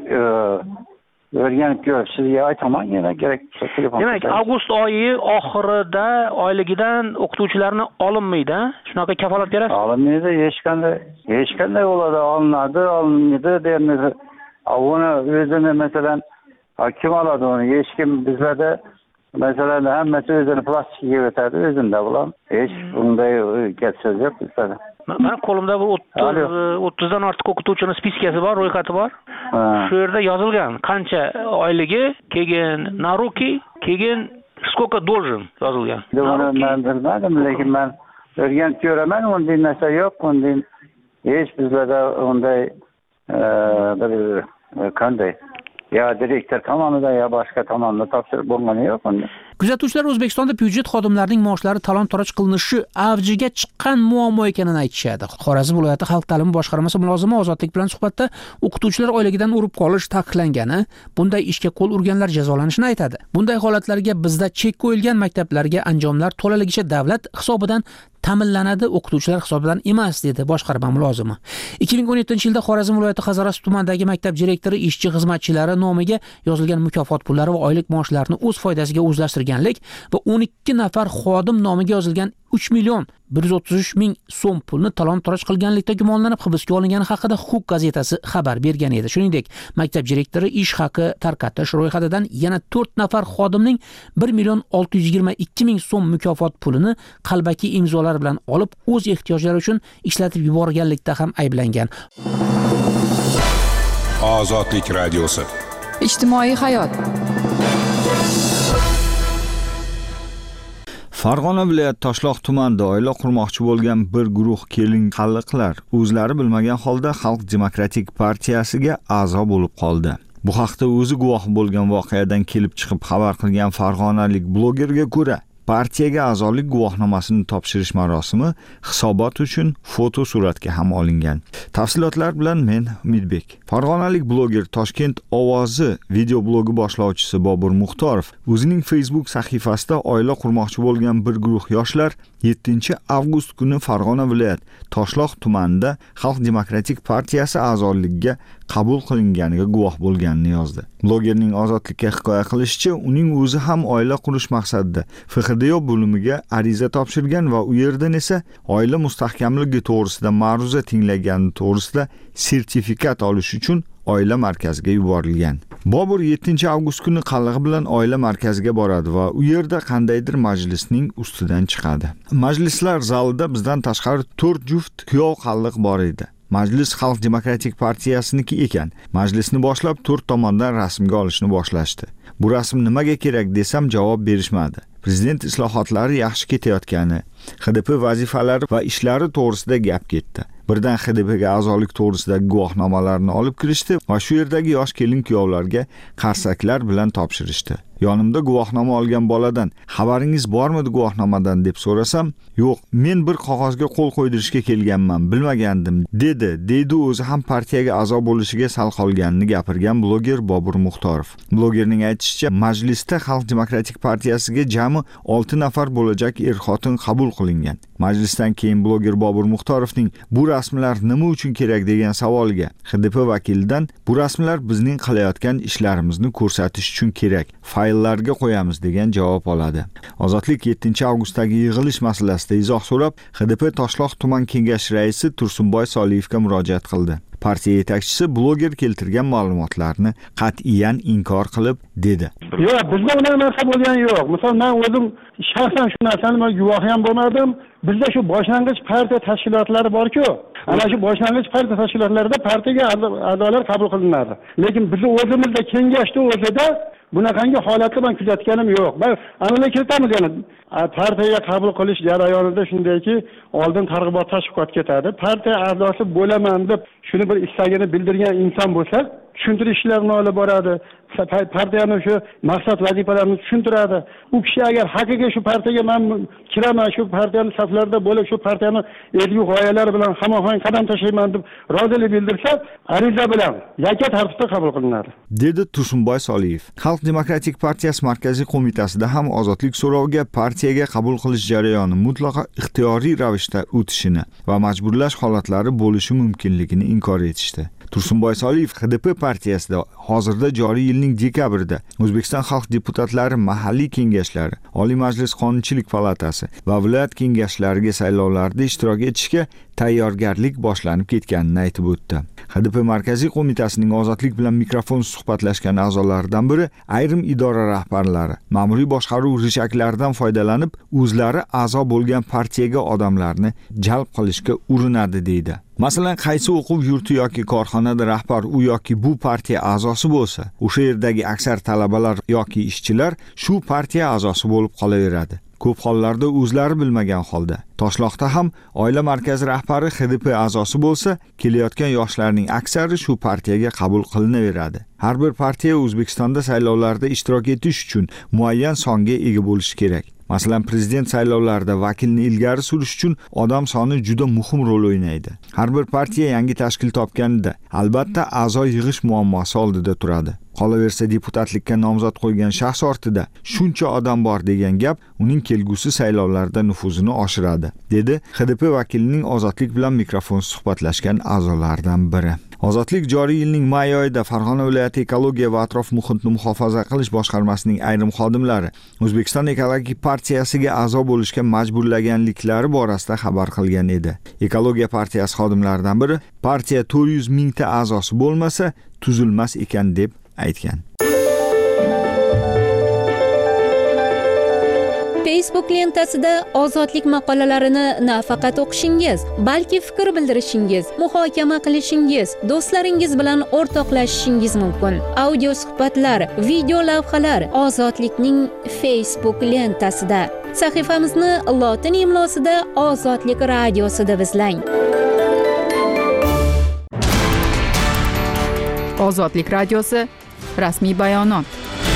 o'rganib ko'rib, sizga aytaman, yana kerak telefon. Demak, avgust oyi oxirida oyligidan o'qituvchilarni olinmaydi, shunaqa kafolat berasiz? Olinmaydi, hech qanday, hech qanday bo'ladi, olinadi, olinmaydi dermiz. Uni o'zini masalan kim oladi uni? Hech kim bizlarda masalan hammasi o'zini plastikga o'tadi, o'zida bilan. Hech bunday gap so'z yo'q bizda. Mana qo'limda bu o'ttiz dan ortiq o'qituvchining spiskasi bor, ro'yxati bor. Shu yerda yozilgan qancha oyligi, keyin naruki, keyin skолько должен yozilgan. Men bilmadim, lekin men o'rganib ko'raman, unday narsa yo'q, unday hech bizlarda unday bir qanday ya direktor tomonidan ya boshqa tomonidan topshirib bo'lgani yo'q unda. Kuzatuvchilar O'zbekistonda byudjet xodimlarining maoshlari talon-toroj qilinishi avjiga chiqqan muammo ekanini aytishadi. Xorazm viloyati xalq ta'limi boshqarmasi mulozimi Ozodlik bilan suhbatda o'qituvchilar oyligidan urib qolish taqiqlangani, bunday ishga qo'l urganlar jazolanishini aytadi. Bunday holatlarga bizda chek qo'yilgan maktablarga anjomlar to'laligicha davlat hisobidan ta'minlanadi, o'qituvchilar hisobidan emas, dedi boshqarma mulozimi. ikki ming o'n yettinchi yilda Xorazm viloyati Hazaras tumanidagi maktab direktori ishchi xizmatchilari nomiga yozilgan mukofot pullari va oylik maoshlarini o'z foydasiga o'zlashtirganlik va o'n ikki nafar xodim nomiga yozilgan uch million bir yuz o'ttiz uch ming so'm pulni talon-toroj qilganlikda gumonlanib hibsga olingani haqida Huquq gazetasi xabar bergan edi. Shuningdek, maktab direktori ish haqi tarqatish ro'yxatidan yana to'rt nafar xodimning bir million olti yuz yigirma ikki ming so'm mukofot pulini qalbaki imzolar bilan olib, o'z ehtiyojlari uchun ishlatib yuborganlikda ham ayblangan. Ozodlik radiosi. Ijtimoiy hayot. Farg'ona viloyati Toshloq tumanida oila qurmoqchi bo'lgan bir guruh kelin qalliqlar o'zlari bilmagan holda Xalq demokratik partiyasiga a'zo bo'lib qoldi. Bu haqda o'zi guvoh bo'lgan voqeadan kelib chiqib xabar qilgan farg'onalik blogerga ko'ra, partiyaga a'zolik guvohnomasini topshirish marosimi hisobot uchun foto suratga ham olingan. Tafsilotlar bilan men Umidbek. Farg'onalik bloger Toshkent ovozi video blogi boshlovchisi Bobur Muxtorov o'zining Facebook sahifasida oila qurmoqchi bo'lgan bir guruh yoshlar yettinchi avgust kuni Farg'ona viloyat Toshloq tumanida Xalq demokratik partiyasi a'zoligiga qabul qilinganiga guvoh bo'lganini yozdi. Blogerning Ozodlikka hikoya qilishicha, uning o'zi ham oila qurish maqsadida F X D O bo'limiga ariza topshirgan va u yerdan esa oila mustahkamligi to'g'risida ma'ruza tinglagani to'g'risida sertifikat olish uchun oila markaziga yuborilgan. Bobur yettinchi avgust kuni qallig'i bilan oila markaziga boradi va u yerda qandaydir majlisning ustidan chiqadi. Majlislar zalida bizdan tashqari to'rt juft kuyov qalliq bor edi. Majlis Xalq demokratik partiyasiniki ekan. Majlisni boshlab to'rt tomondan rasmga olishni boshlashdi. Bu rasm nimaga kerak desam javob berishmadi. Prezident islohotlari yaxshi ketayotgani, X D P vazifalari va ishlari to'g'risida gap ketdi. Birdan X D Pga a'zolik to'g'risidagi guvohnomalarni olib kirishdi va shu yerdagi yosh kelin-kuyovlarga qarsaklar bilan topshirishdi. Yonimda guvohnoma olgan boladan "Xabaringiz bormidi guvohnomadan?" deb so'rasam, "Yo'q, men bir qog'ozga qo'l qo'ydirishga kelganman, bilmagandim", dedi. Deydi o'zi ham partiyaga a'zo bo'lishiga sal qolganini gapirgan bloger Bobur Muxtorov. Blogerning aytishicha, majlisda Xalq demokratik partiyasiga jami olti nafar bo'lajak er-xotin qabul qilingan. Majlisdan keyin bloger Bobur Muxtorovning "Bu rasmlar nima uchun kerak?" degan savoliga X D P vakilidan "Bu rasmlar bizning qilayotgan ishlarimizni ko'rsatish uchun kerak. Fayllarga qo'yamiz" degan javob oladi. Ozodlik yettinchi avgustdagi yig'ilish masalasida izoh so'rab, X D P Toshloq tuman kengashi raisi Tursunboy Soliyevga murojaat qildi. Partiya yetakchisi bloger keltirgan ma'lumotlarni qat'iyan inkor qilib dedi. Yo'q, bizda unaqa narsa bo'lgani yo'q. Misol, men o'zim shaxsan shu narsani men guvoh ham bo'lmadim. Bizda shu boshlang'ich partiya tashkilotlari bor-ku, ana shu boshlang'ich partiya tashkilotlarida partiyaga a'zolar qabul qilinadi. Lekin biz o'zimizda kengashda o'zida bunaqangi holatni men kuzatganim yo'q. Men aniqlik kiritamiz, ya'ni partiyaga qabul qilish jarayonida shundayki, oldin targ'ibot tashviqot ketadi. Partiya a'zosi bo'laman deb shuni bir istagini bildirgan inson bo'lsa, tushuntirish ishlarini olib boradi. Partiyaning shu maqsad vazifalarini tushuntiradi. U kishi agar haqiqiy shu partiyaga men kiraman, shu partiyaning saflarida bo'lib, shu partiyaning ezgu g'oyalari bilan hamohang qadam tashlayman deb rozilik bildirsa, ariza bilan yakka tartibda qabul qilinadi, dedi Tursunboy Soliyev. Xalq demokratik partiyasi markaziy qo'mitasida ham ozodlik so'roviga partiyaga qabul qilish jarayoni mutlaqo ixtiyoriy ravishda o'tishini va majburlash holatlari bo'lishi mumkinligini inkor etishdi. Tursunboy Soliyev X D P partiyasida hozirda joriy yilning dekabrida O'zbekiston Xalq deputatlari mahalliy kengashlari, Oliy Majlis Qonunchilik palatasi va viloyat kengashlariga saylovlarda ishtirok etishga tayyorgarlik boshlanib ketganini aytib o'tdi. X D P markaziy qo'mitasining ozodlik bilan mikrofon suhbatlashgan a'zolaridan biri ayrim idora rahbarlari ma'muriy boshqaruv rishaklaridan foydalanib, o'zlari a'zo bo'lgan partiyaga odamlarni jalb qilishga urinadi deydi. Masalan, qaysi o'quv yurti yoki korxonada rahbar u yoki bu partiya a'zosi bo'lsa, o'sha yerdagi aksar talabalar yoki ishchilar shu partiya a'zosi bo'lib qolaveradi. Ko'p hollarda o'zlari bilmagan holda. Toshloqda ham oila markazi rahbari X D P a'zosi bo'lsa, kelayotgan yoshlarning aksari shu partiyaga qabul qilinaveradi. Har bir partiya O'zbekistonda saylovlarda ishtirok etish uchun muayyan songa ega bo'lishi kerak. Masalan, prezident saylovlarida vakilni ilgari surish uchun odam soni juda muhim rol o'ynaydi. Har bir partiya yangi tashkil topganida albatta a'zo yig'ish muammosi oldida turadi. Qolaversa, deputatlikka nomzod qo'ygan shaxs ortida shuncha odam bor degan gap uning kelgusi saylovlarda nufuzini oshiradi, dedi X D P vakilining ozodlik bilan mikrofon suhbatlashgan a'zolaridan biri. Ozodlik joriy yilning may oyida Farg'ona viloyati ekologiya va atrof muhitni muhofaza qilish boshqarmasining ayrim xodimlari O'zbekiston ekologik partiyasiga a'zo bo'lishga majburlaganliklari borasida xabar qilgan edi. Ekologiya partiyasi xodimlaridan biri partiya to'rt yuz mingta a'zosi bo'lmasa tuzilmas ekan deb aytgan. Facebook lentasida ozodlik maqolalarini nafaqat o'qishingiz, balki fikr bildirishingiz, muhokama qilishingiz, do'stlaringiz bilan o'rtoqlashishingiz mumkin. Audio suhbatlar, video lavhalar Ozodlikning Facebook lentasida. Sahifamizni lotin imlosida Ozodlik radiosida izlang. Ozodlik radiosi rasmiy bayonot.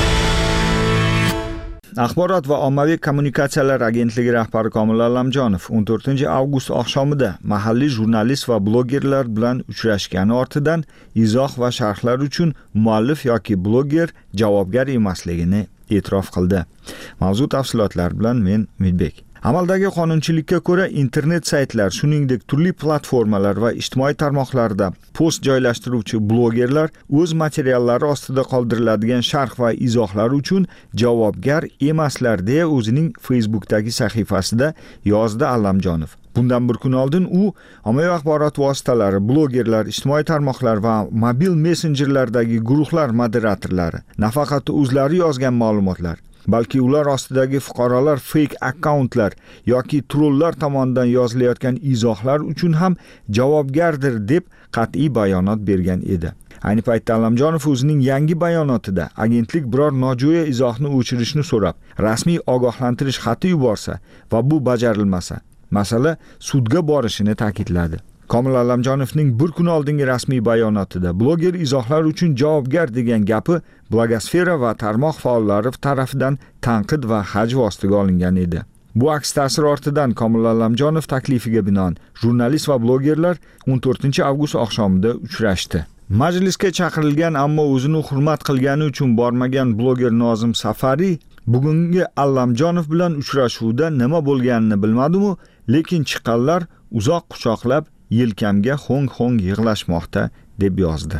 Axborot va ommaviy kommunikatsiyalar agentligi rahbari Komil Allamjonov o'n to'rtinchi avgust oqshomida mahalliy jurnalist va blogerlar bilan uchrashgani ortidan izoh va sharhlar uchun muallif yoki bloger javobgar emasligini e'tirof qildi. Mavzu tafsilotlar bilan men Umidbek. Amaldagi qonunchilikka ko'ra internet saytlar, shuningdek turli platformalar va ijtimoiy tarmoqlarda post joylashtiruvchi blogerlar o'z materiallari ostida qoldiriladigan sharh va izohlar uchun javobgar emaslar deya o'zining Facebook'dagi sahifasida yozdi Allamjonov. Bundan bir kun oldin u ommaviy axborot vositalari, blogerlar, ijtimoiy tarmoqlar va mobil messenjerlardagi guruhlar moderatorlari, nafaqat o'zlari yozgan ma'lumotlar, balki ular ostidagi fuqarolar fake akkauntlar yoki trollar tomonidan yozilayotgan izohlar uchun ham javobgardir deb qat'iy bayonot bergan edi. Ayni paytda Allamjonov o'zining yangi bayonotida agentlik biror nojo'ya izohni o'chirishni so'rab, rasmiy ogohlantirish xati yuborsa va bu bajarilmasa, masala sudga borishini ta'kidladi. Komil Allamjonovning bir kun oldingi rasmiy bayonotida bloger izohlar uchun javobgar degan gapi blogosfera va tarmoq faollari tarafidan tanqid va hajv ostiga olingan edi. Bu aks ta'sir ortidan Komil Allamjonov taklifiga binoan jurnalist va blogerlar o'n to'rtinchi avgust oqshomida uchrashdi. Majlisga chaqirilgan ammo o'zini hurmat qilgani uchun bormagan bloger Nozim Safari bugungi Allamjonov bilan uchrashuvda nima bo'lganini bilmadi-mu, lekin chiqqanlar uzoq quchoqlab yelkamga hong-hong yig'lashmoqda deb yozdi.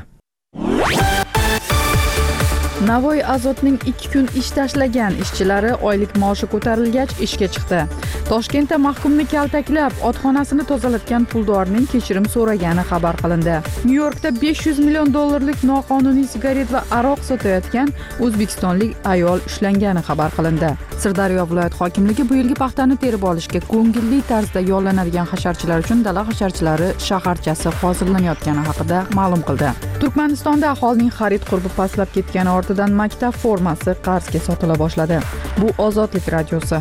Navoiy Azotning ikki kun ish tashlagan ishchilari oylik maoshi ko'tarilgach ishga chiqdi. Toshkentda mahkumni kaltaklab, otxonasini tozalatgan puldorning kechirim so'ragani xabar qilindi. Nyu-Yorkda besh yuz million dollarlik noqonuniy sigaret va aroq sotayotgan o'zbekistonlik ayol ushlangani xabar qilindi. Sirdaryo viloyat hokimligi bu yilgi paxtani terib olishga ko'ngilli tarzda yollanadigan hasharchilar uchun dala hasharchilari shaharchasi hozirlanayotgani haqida ma'lum qildi. Turkmanistonda aholining xarid qurbi pastlab ketgani ortidan maktab formasi qarzga sotila boshladi. Bu Ozodlik radiosi.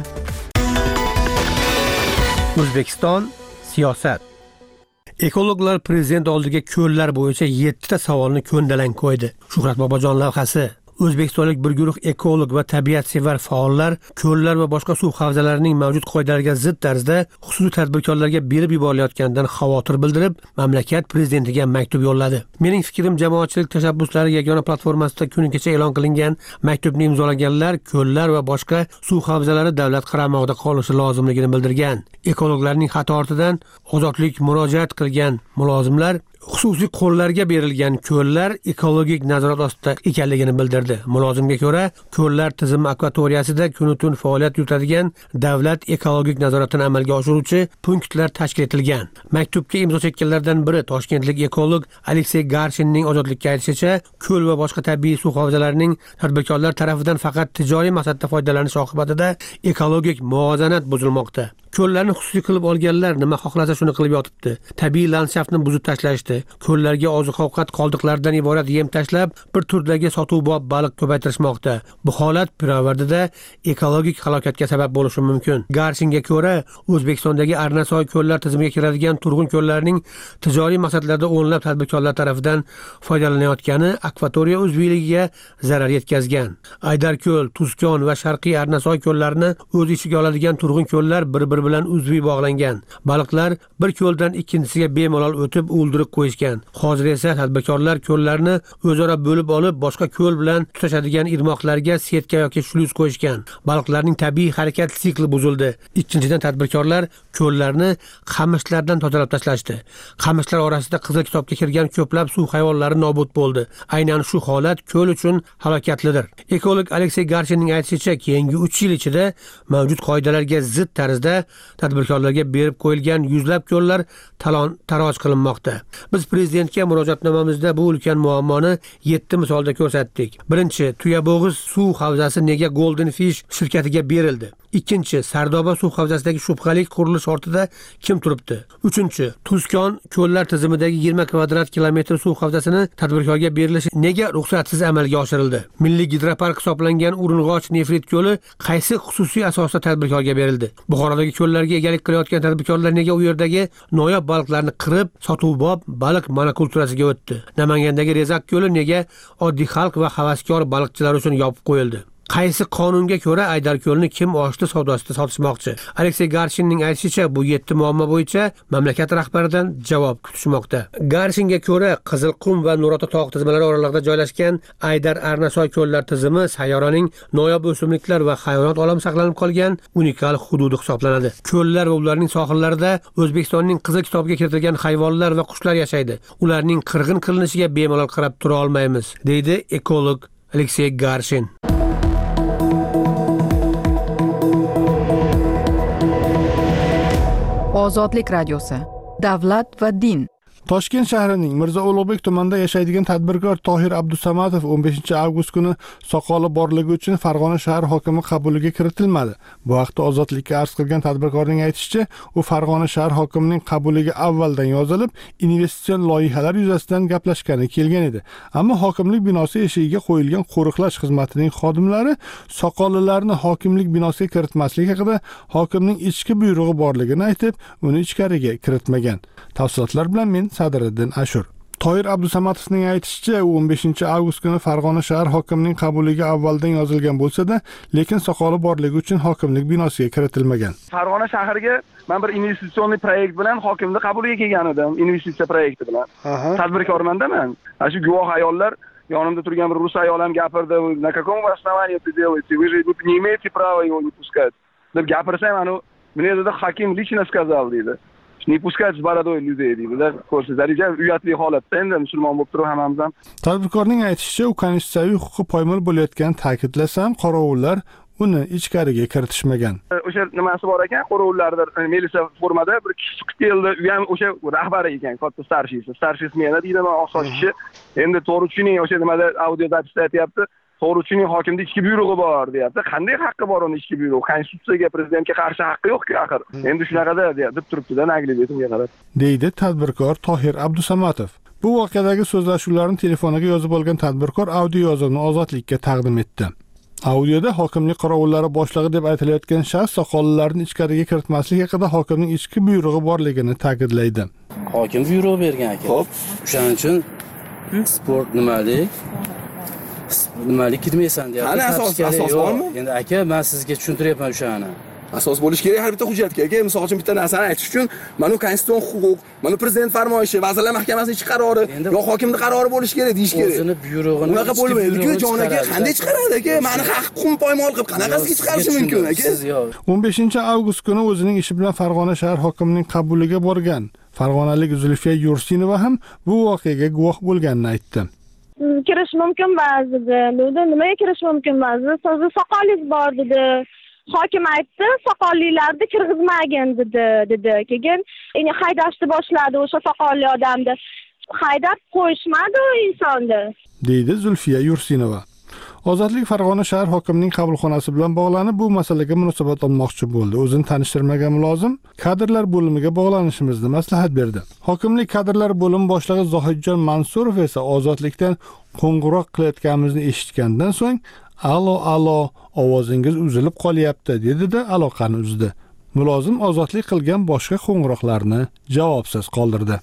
O'zbekiston siyosat. Ekologlar prezident oldiga ko'llar bo'yicha yetti ta savolni ko'ndalang qo'ydi. Shuhrat Bobojon lavhasi. O'zbekistonlik bir guruh ekolog va tabiatsevar faollar ko'llar va boshqa suv havzalarining mavjud qoidalariga zid tarzda xususiy tadbirkorlarga berib yuborilayotganidan xavotir bildirib, mamlakat prezidentiga maktub yo'lladi. Mening fikrim, jamoatchilik tashabbuslari yagona platformasida kuni kecha e'lon qilingan maktubni imzolaganlar ko'llar va boshqa suv havzalari davlat qaramog'ida qolishi lozimligini bildirgan. Ekologlarning xati ortidan ozodlik murojaat qilgan mulozimlar xususiy qo'llarga berilgan ko'llar ekologik nazorat ostida ekanligini bildirdi. Mulozimga ko'ra, ko'llar tizimi akvatoriyasida kun-tun faoliyat yuritadigan davlat ekologik nazoratini amalga oshiruvchi punktlar tashkil etilgan. Maktubga imzo chekkanlardan biri toshkentlik ekolog Aleksey Garshinning ozodlikka aytishicha, ko'l va boshqa tabiiy suv havzalarining tadbirkorlar tomonidan faqat tijoriy maqsadda foydalanish oqibatida ekologik muvozanat buzilmoqda. Ko'llarni xususiy qilib olganlar nima xohlasa shuni qilib yotibdi. Tabiiy landshaftni buzib tashlashdi. Ko'llarga oziq-ovqat qoldiqlaridan iborat yem tashlab, bir turdagi sotuvbob baliq ko'paytirishmoqda. Bu holat pirovardida ekologik halokatga sabab bo'lishi mumkin. Garshinga ko'ra, O'zbekistondagi Arnasoy ko'llar tizimiga kiradigan turg'un ko'llarning tijoriy maqsadlarda o'nlab tadbirkorlar tomonidan foydalanayotgani akvatoriya uzviyligiga zarar yetkazgan. Aydarko'l, Tuzkon va Sharqiy Arnasoy ko'llarini o'z ichiga oladigan turg'un ko'llar bir-biri bilan uzviy bog'langan. Baliqlar bir ko'ldan ikkinchisiga bemalol o'tib o'ldirib qo'yishgan. Hozir esa tadbirkorlar ko'llarni o'zaro bo'lib olib, boshqa ko'l bilan tutashadigan irmoqlarga setka yoki shluz qo'yishgan. Baliqlarning tabiiy harakat sikli buzildi. Ikkinchidan tadbirkorlar ko'llarni qamishlardan tozalab tashlashdi. Qamishlar orasida Qizil kitobga kirgan ko'plab suv hayvonlari nobud bo'ldi. Aynan shu holat ko'l uchun halokatlidir. Ekolog Aleksey Garshinning aytishicha, keyingi uch yil ichida mavjud qoidalarga zid tarzda tadbirkorlarga berib qo'yilgan yuzlab ko'llar talon taroj qilinmoqda. Biz prezidentga murojaatnomamizda bu ulkan muammoni yetti misolda ko'rsatdik. Birinchi, Tuyabog'iz suv havzasi nega Golden Fish shirkatiga berildi? Ikkinchi, Sardoba suv havzasidagi shubhali qurilish ortida kim turibdi? Uchinchi, Tuzkon ko'llar tizimidagi yigirma kvadrat kilometr suv havzasini tadbirkorga berilishi nega ruxsatsiz amalga oshirildi? Milliy gidropark hisoblangan Urung'och nefrit ko'li qaysi xususiy asosda tadbirkorga berildi? Buxorodagi ko'llarga egalik qilayotgan tadbirkorlar nega u yerdagi noyob baliqlarni qirib, sotuvbob baliq monokulturasiga o'tdi? Namangandagi Rezak ko'li nega oddiy xalq va havaskor baliqchilar uchun yopib qo'yildi? Qaysi qonunga ko'ra Aydar ko'lni kim ochdi savdosida sotishmoqchi? Aleksey Garshinning aytishicha, bu yetti muammo bo'yicha mamlakat rahbaridan javob kutishmoqda. Garshinga ko'ra, Qizilqum va Nurota tog' tizmalari oralig'ida joylashgan Aydar Arnasoy ko'llar tizimi sayyoraning noyob o'simliklar va hayvonot olami saqlanib qolgan unikal hududi hisoblanadi. Ko'llar va ularning sohillarida O'zbekistonning Qizil kitobiga kiritilgan hayvonlar va qushlar yashaydi. Ularning qirg'in qilinishiga bemalol qarab tura olmaymiz, deydi ekolog Aleksey Garshin. Ozodlik radiosi. Davlat va din. Toshkent shahrining Mirzo Ulug'bek tumanida yashaydigan tadbirkor Tohir Abdusamatov o'n beshinchi avgust kuni soqoli borligi uchun Farg'ona shahar hokimi qabuliga kiritilmadi. Bu haqda Ozodlikka arz qilgan tadbirkorning aytishicha, u Farg'ona shahar hokimining qabuliga avvaldan yozilib, investitsion loyihalar yuzasidan gaplashgani kelgan edi. Ammo hokimlik binosi eshigiga qo'yilgan qo'riqlash xizmatining xodimlari soqolilarni hokimlik binosiga kiritmaslik haqida hokimning ichki buyrug'i borligini aytib, uni ichkariga kiritmagan. Tafsilotlar bilan men Sadriddin Ashur. Tohir Abdusamatovning aytishicha, u o'n beshinchi avgust kuni Farg'ona shahar hokimining qabuliga avvaldan yozilgan bo'lsa-da, lekin soqoli borligi uchun hokimlik binosiga kiritilmagan. Farg'ona shahriga men bir investitsion proyekt bilan hokimning qabuliga kelgan edim, investitsiya proyekti bilan. Tadbirkorman-da men. Ana shu guvoh ayollar yonimda turgan bir rus ayol ham gapirdi, "На каком основании это делаете? Вы же тут не имеете права его не пускать." deb gapirsam, ana мне dedi hokim лично сказал dedi. Не пускать с бородой людей deydi. Ko'rsatadigan uyatli holatda endi musulmon bo'lib turib hammamiz ham. Tadbirkorning aytishicha, u konstitutsiyaviy huquqi poymol bo'layotganini ta'kidlasam, qorovullar uni ichkariga kiritishmagan. O'sha nimasi bor ekan, qorovullarda militsiya formada bir kishi chiqib keldi, u ham o'sha rahbari ekan, katta starshisi. Starshis meni deydi, oqsoch kishi. Endi to'g'ri tushuning, o'sha nimada audio zapisda aytyapti. To'g'ri tushuning, hokimda ichki buyrug'i bor, deyapti. Qanday haqqi bor uni ichki buyrug'i? Konstitutsiyaga, prezidentga qarshi haqqi yo'q-ku axir. Endi shunaqada deb turibdi-da, naglibetimga qarab. Deydi tadbirkor Tohir Abdusamatov. Bu voqeadagi so'zlashuvlarni telefoniga yozib olgan tadbirkor audio yozuvni Ozodlikka taqdim etdi. Audioda hokimlik qorovullari boshlig'i deb aytilayotgan shaxs soqollarni ichkariga kiritmaslik haqida hokimning ichki buyrug'i borligini ta'kidlaydi. Hokim buyruq bergan ekan. Xo'p, o'shaning uchun sport nimalik? Nimalik kirmaysan deyapti. Qani asos asos bormi? Endi aka, men sizga tushuntiryapman o'shani. Asos bo'lish kerak har bitta hujjatga. Aka, misol uchun bitta narsani aytish uchun, mana konstitutsion huquq, mana prezident farmoyishi, vazirlar mahkamasining ichki qarori, yo hokimning qarori bo'lish kerak deyish kerak. O'zini buyrug'ini unaqa bo'lmaydi-ku, jon aka, qanday chiqaradi aka? Meni haq-huquqim poymol qilib qanaqasiga chiqarishi mumkin aka? o'n beshinchi avgust kuni o'zining ishi bilan Farg'ona shahar hokimining qabuliga borgan Farg'onalik Zulfiya Yursinova ham bu voqeaga guvoh bo'lganini aytdi. Kirish mumkin ba'zida. Dedi, nimaga kirish mumkin ba'zida? So'zi soqolingiz bor dedi. Hokim aytdi, soqollilarni kirgizmagin dedi, dedi. Keyin ya'ni haydashni boshladi o'sha soqolli odamni. Haydab qo'yishmadi u insonni. Deydi Zulfiya Yursinova. Ozodlik Farg'ona shahar hokimining qabulxonasi bilan bog'lanib bu masalaga munosabat olmoqchi bo'ldi. O'zini tanishtirmagan mulozim kadrlar bo'limiga bog'lanishimizni maslahat berdi. Hokimlik kadrlar bo'limi boshlig'i Zohidjon Mansurov esa Ozodlikdan qo'ng'iroq qilayotganimizni eshitgandan so'ng "Alo, alo, ovozingiz uzilib qolyapti" dedi-da aloqani uzdi. Mulozim Ozodlik qilgan boshqa qo'ng'iroqlarni javobsiz qoldirdi.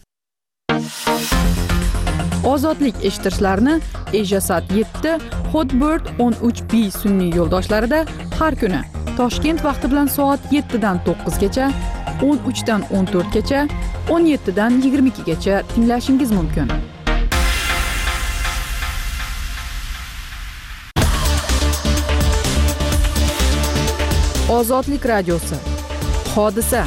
Ozodlik eshittirishlarni Ejasat yetti, Hotbird o'n uch B sun'iy yo'ldoshlarida har kuni Toshkent vaqti bilan soat yettidan to'qqizgacha, o'n uchdan o'n to'rtgacha, o'n yettidan yigirma ikkigacha tinglashingiz mumkin. Ozodlik radiosi. Hodisa.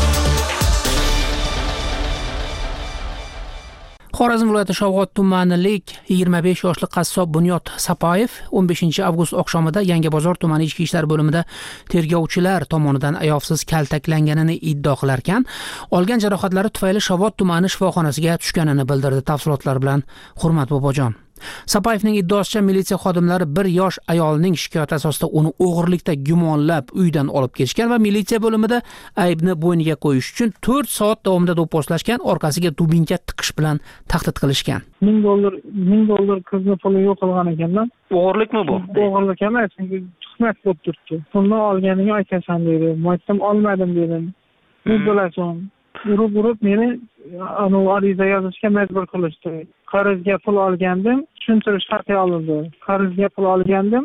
Xorazm viloyati Shovot tumanilik yigirma besh yoshli qassob Bunyod Sapoyev o'n beshinchi avgust oqshomida Yangibozor tumani ichki ishlar bo'limida tergovchilar tomonidan ayovsiz kaltaklanganini iddao qilarkan, olgan jarohatlari tufayli Shovot tumani shifoxonasiga tushganini bildirdi. Tafsilotlar bilan Hurmat Bobojon. Sapoyevning iddaosicha militsiya xodimlari bir yosh ayolning shikoyati asosida uni o'g'irlikda gumonlab uydan olib ketishgan va militsiya bo'limida aybni bo'yniga qo'yish uchun to'rt soat davomida do'pposlashgan, orqasiga dubinka tiqish bilan tahdid qilishgan. ming dollar ming dollar qizni puli yo'q qilgan ekanman. O'g'irlikmi bu? O'g'irlik emas, chunki tuhmat bo'lib turibdi. Pulni olganingni aytasan dedi. Men aytdim, olmadim dedim. Pul to'lasan. Urib urib meni ana ariza yozishga majbur qilishdi. Qarzga pul olgandim, tushuntirish xati olindi. Qarzga pul olgandim,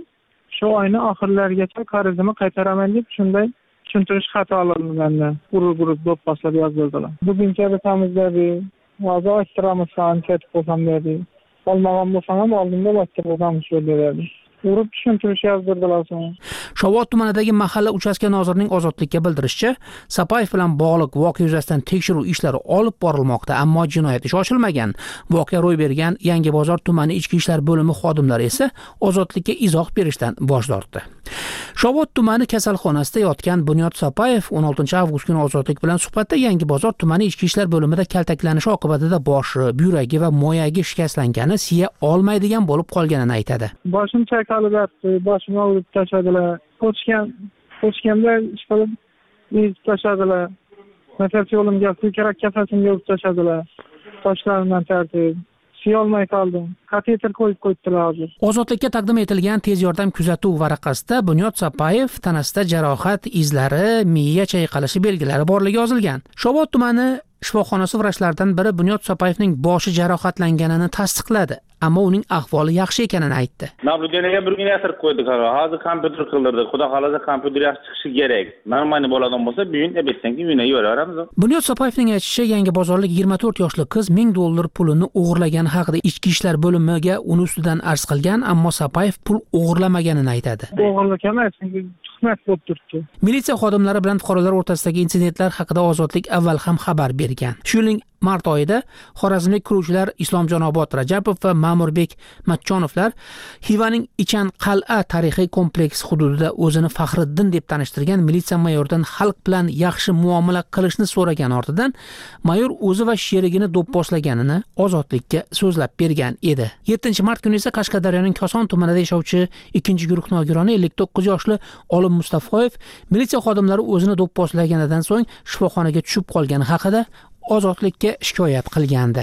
shu oyning oxirlarigacha qarzimni qaytaraman deb shunday tushuntirish xati olindi mendan. Urib-urib do'pposlab yozdirdilar. Buguncha bitamiz dedi. Hozir ochtiramiz sani ketib bo'lsam dedi. Olmagan bo'lsam ham oldinda ochtirib bo'lsam shu dedi. Urib tushuntirish yozdirdilar so'ng. Shovot tumanidagi mahalla uchastka nozirining Ozodlikka bildirishicha, Sapayev bilan bog'liq voqea yuzasidan tekshiruv ishlari olib borilmoqda, ammo jinoyat ishi ochilmagan. Voqea ro'y bergan Yangibozor tumani ichki ishlar bo'limi xodimlari esa Ozodlikka izoh berishdan bosh tortdi. Shovot tumani kasalxonasida yotgan Bunyod Sapayev o'n oltinchi avgust kuni Ozodlik bilan suhbatda Yangibozor tumani ichki ishlar bo'limida kaltaklanishi oqibatida boshi, buyragi va moyagi shikastlangani, siya olmaydigan bo'lib qolganini aytadi. Boshim chayqalib yotdi, boshimni urib tashladilar. Qo'chgan, qo'chganda ish qilib yezib tashladilar. Masalan, yo'limga ko'krak kafasimga urib tashladilar. Toshlarimdan tartib. Siyolmay qoldim. Kateter qo'yib qo'ydilar hozir. Ozodlikka taqdim etilgan tez yordam kuzatuv varaqasida Bunyod Sapayev tanasida jarohat izlari, miya chayqalishi belgilari borligi yozilgan. Shovot tumani shifoxonasi vrachlaridan biri Bunyod Sapayevning boshi jarohatlanganini tasdiqladi, ammo uning ahvoli yaxshi ekanini aytdi. Nabliganiga bir kun yasirib qo'ydik. Hozir kompyuter qildirdi. Xudo xolasa kompyuter yaxshi chiqishi kerak. Normali bo'ladigan bo'lsa, bugun ebetsanki uyga yuboraveramiz. Bunyod Sapayevning aytishicha, Yangibozorlik yigirma to'rt yoshli qiz ming dollar pulini o'g'irlagani haqida ichki ishlar bo'limiga uni ustidan arz qilgan, ammo Sapayev pul o'g'irlamaganini aytadi. O'g'irlik emas, tuhmat bo'lib turibdi. Militsiya xodimlari bilan fuqarolar o'rtasidagi insidentlar haqida Ozodlik avval ham xabar bergan. Shu yilning mart oyida xorazmlik quruvchilar Islomjonobod Rajabov va Ma'murbek Matchonovlar Xivaning Ichan qal'a tarixiy kompleksi hududida o'zini Faxriddin deb tanishtirgan militsiya mayoridan xalq bilan yaxshi muomala qilishni so'ragan ortidan mayor o'zi va sherigini do'pposlaganini Ozodlikka so'zlab bergan edi. yettinchi mart kuni esa Qashqadaryoning Koson tumanida yashovchi ikkinchi guruh nogironi ellik to'qqiz yoshli Olim Mustafoyev militsiya xodimlari o'zini do'pposlaganidan so'ng shifoxonaga tushib qolgani haqida Ozodlikka shikoyat qilgandi.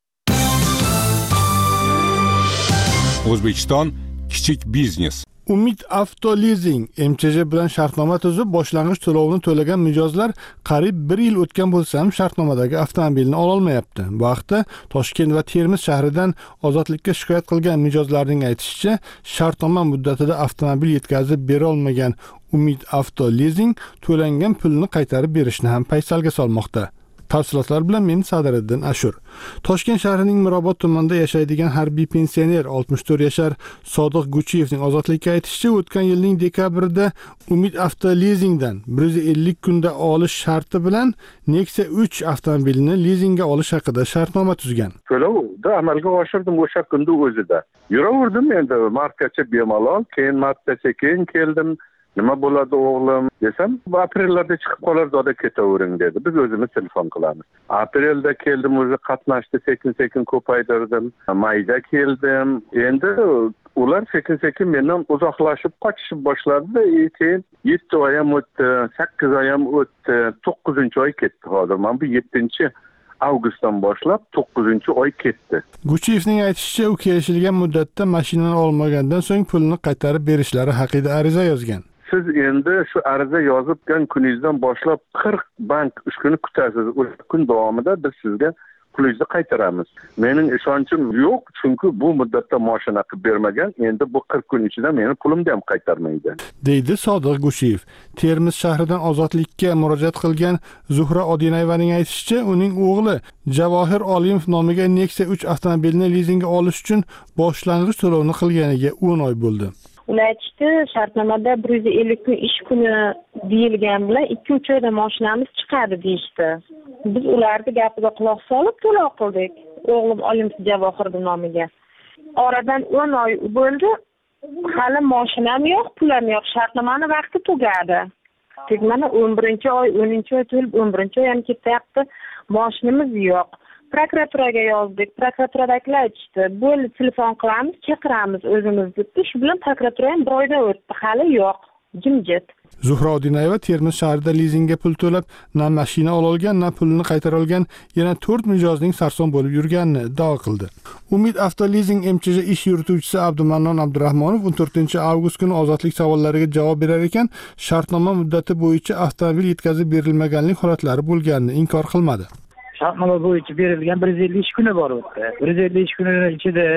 O'zbekiston kichik biznes. Umid Avtolizing M Ch J bilan shartnoma tuzib, boshlang'ich to'lovini to'lagan mijozlar qariyb bir yil o'tgan bo'lsa ham shartnomadagi avtomobilni ola olmayapti. Bu haqda Toshkent va Termiz shahridan Ozodlikka shikoyat qilgan mijozlarning aytishicha, shartnoma muddatida avtomobil yetkazib bera olmagan Umid Avtolizing to'langan pulni qaytarib berishni ham paysalga solmoqda. Tafsilotlar bilan men Sadiriddin Ashur. Toshkent shahrining Mirobod tumanida yashaydigan harbiy pensioner oltmish to'rt yashar Sodiq Guchiyevning Ozodlikka aytishicha, o'tgan yilning dekabrida Umid Avtolizingdan bir yuz ellik kunda olish sharti bilan Nexia uch avtomobilini lizingga olish haqida shartnoma tuzgan. To'lovni amalga oshirdim o'sha kunda o'zida. Yuraverdim endi martgacha bemalol, keyin martgacha keyin keldim. Nima bo'ladi o'g'lim desam, aprellarda chiqib qolar, doda ketavering dedi. Biz o'zimiz telefon qilamiz. Aprelda keldim, o'zi qatnashdi, sekin-sekin ko'paytirdim. Mayda keldim. Endi ular sekin-sekin mendan uzoqlashib qochishib boshladi. Keyin yetti oy ham o'tdi, sakkiz oy ham o'tdi, to'qqizinchi oy ketdi hozir. Men bu yettinchi avgustdan boshlab to'qqizinchi oy ketdi. Guchiyevning aytishicha, u kelishilgan muddatda mashinani olmagandan so'ng pulni qaytarib berishlari haqida ariza yozgan. Siz endi shu ariza yozibgan kuningizdan boshlab qirq bank uch kun kutasiz. O'sha kun davomida biz sizga pulingizni qaytaramiz. Mening ishonchim yo'q, chunki bu muddatda mashina qilib bermagan. Endi bu qirq kun ichida meni pulimni ham qaytarmaydi, deydi Sodiq Guchiyev. Termiz shahridan Ozodlikka murojaat qilgan Zuhra Odinayevaning aytishicha, uning o'g'li Javohir Olimov nomiga Nexia uch avtomobilni lizingga olish uchun boshlang'ich to'lovni qilganiga o'n oy bo'ldi. Ular aytishdi, shartnomada bir yuz ellik kun ish kuni deyilgan bilan ikki uch oyda mashinamiz chiqadi deyishdi. Biz ularga gapiga quloq solib to'lov qildik. O'g'lim Olim Javohir nomiga. Oradan o'n oy bo'ldi. Hali mashinam yo'q, pulim yo'q. Shartnomani vaqti tugadi. Tek mana o'n birinchi oy, o'ninchi oy to'lib, o'n birinchi oy ham ketyapti. Mashinamiz yo'q. Prokuraturaga yozdik. Prokuraturadagilar aytishdi, bo'ldi telefon qilamiz, chaqiramiz o'zimiz deb. Shu bilan prokuratura ham bir oyda o'tdi, hali yo'q. Jimjit. Zuhra Odinayeva Termiz shahrida lizingga pul to'lab, na mashina ola olgan, na pulni qaytara olgan yana to'rt mijozning sarson bo'lib yurganini iddao qildi. Umid Avtolizing M Ch J ish yurituvchisi Abdumannon Abdurahmonov o'n to'rtinchi avgust kuni Ozodlik savollariga javob berar ekan, shartnoma muddati bo'yicha avtomobil yetkazib berilmaganlik holatlari bo'lganini inkor qilmadi. Shartnoma bo'yicha berilgan bir yuz ellik ish kuni bor o'tdi. bir yuz ellik ish kuni ichida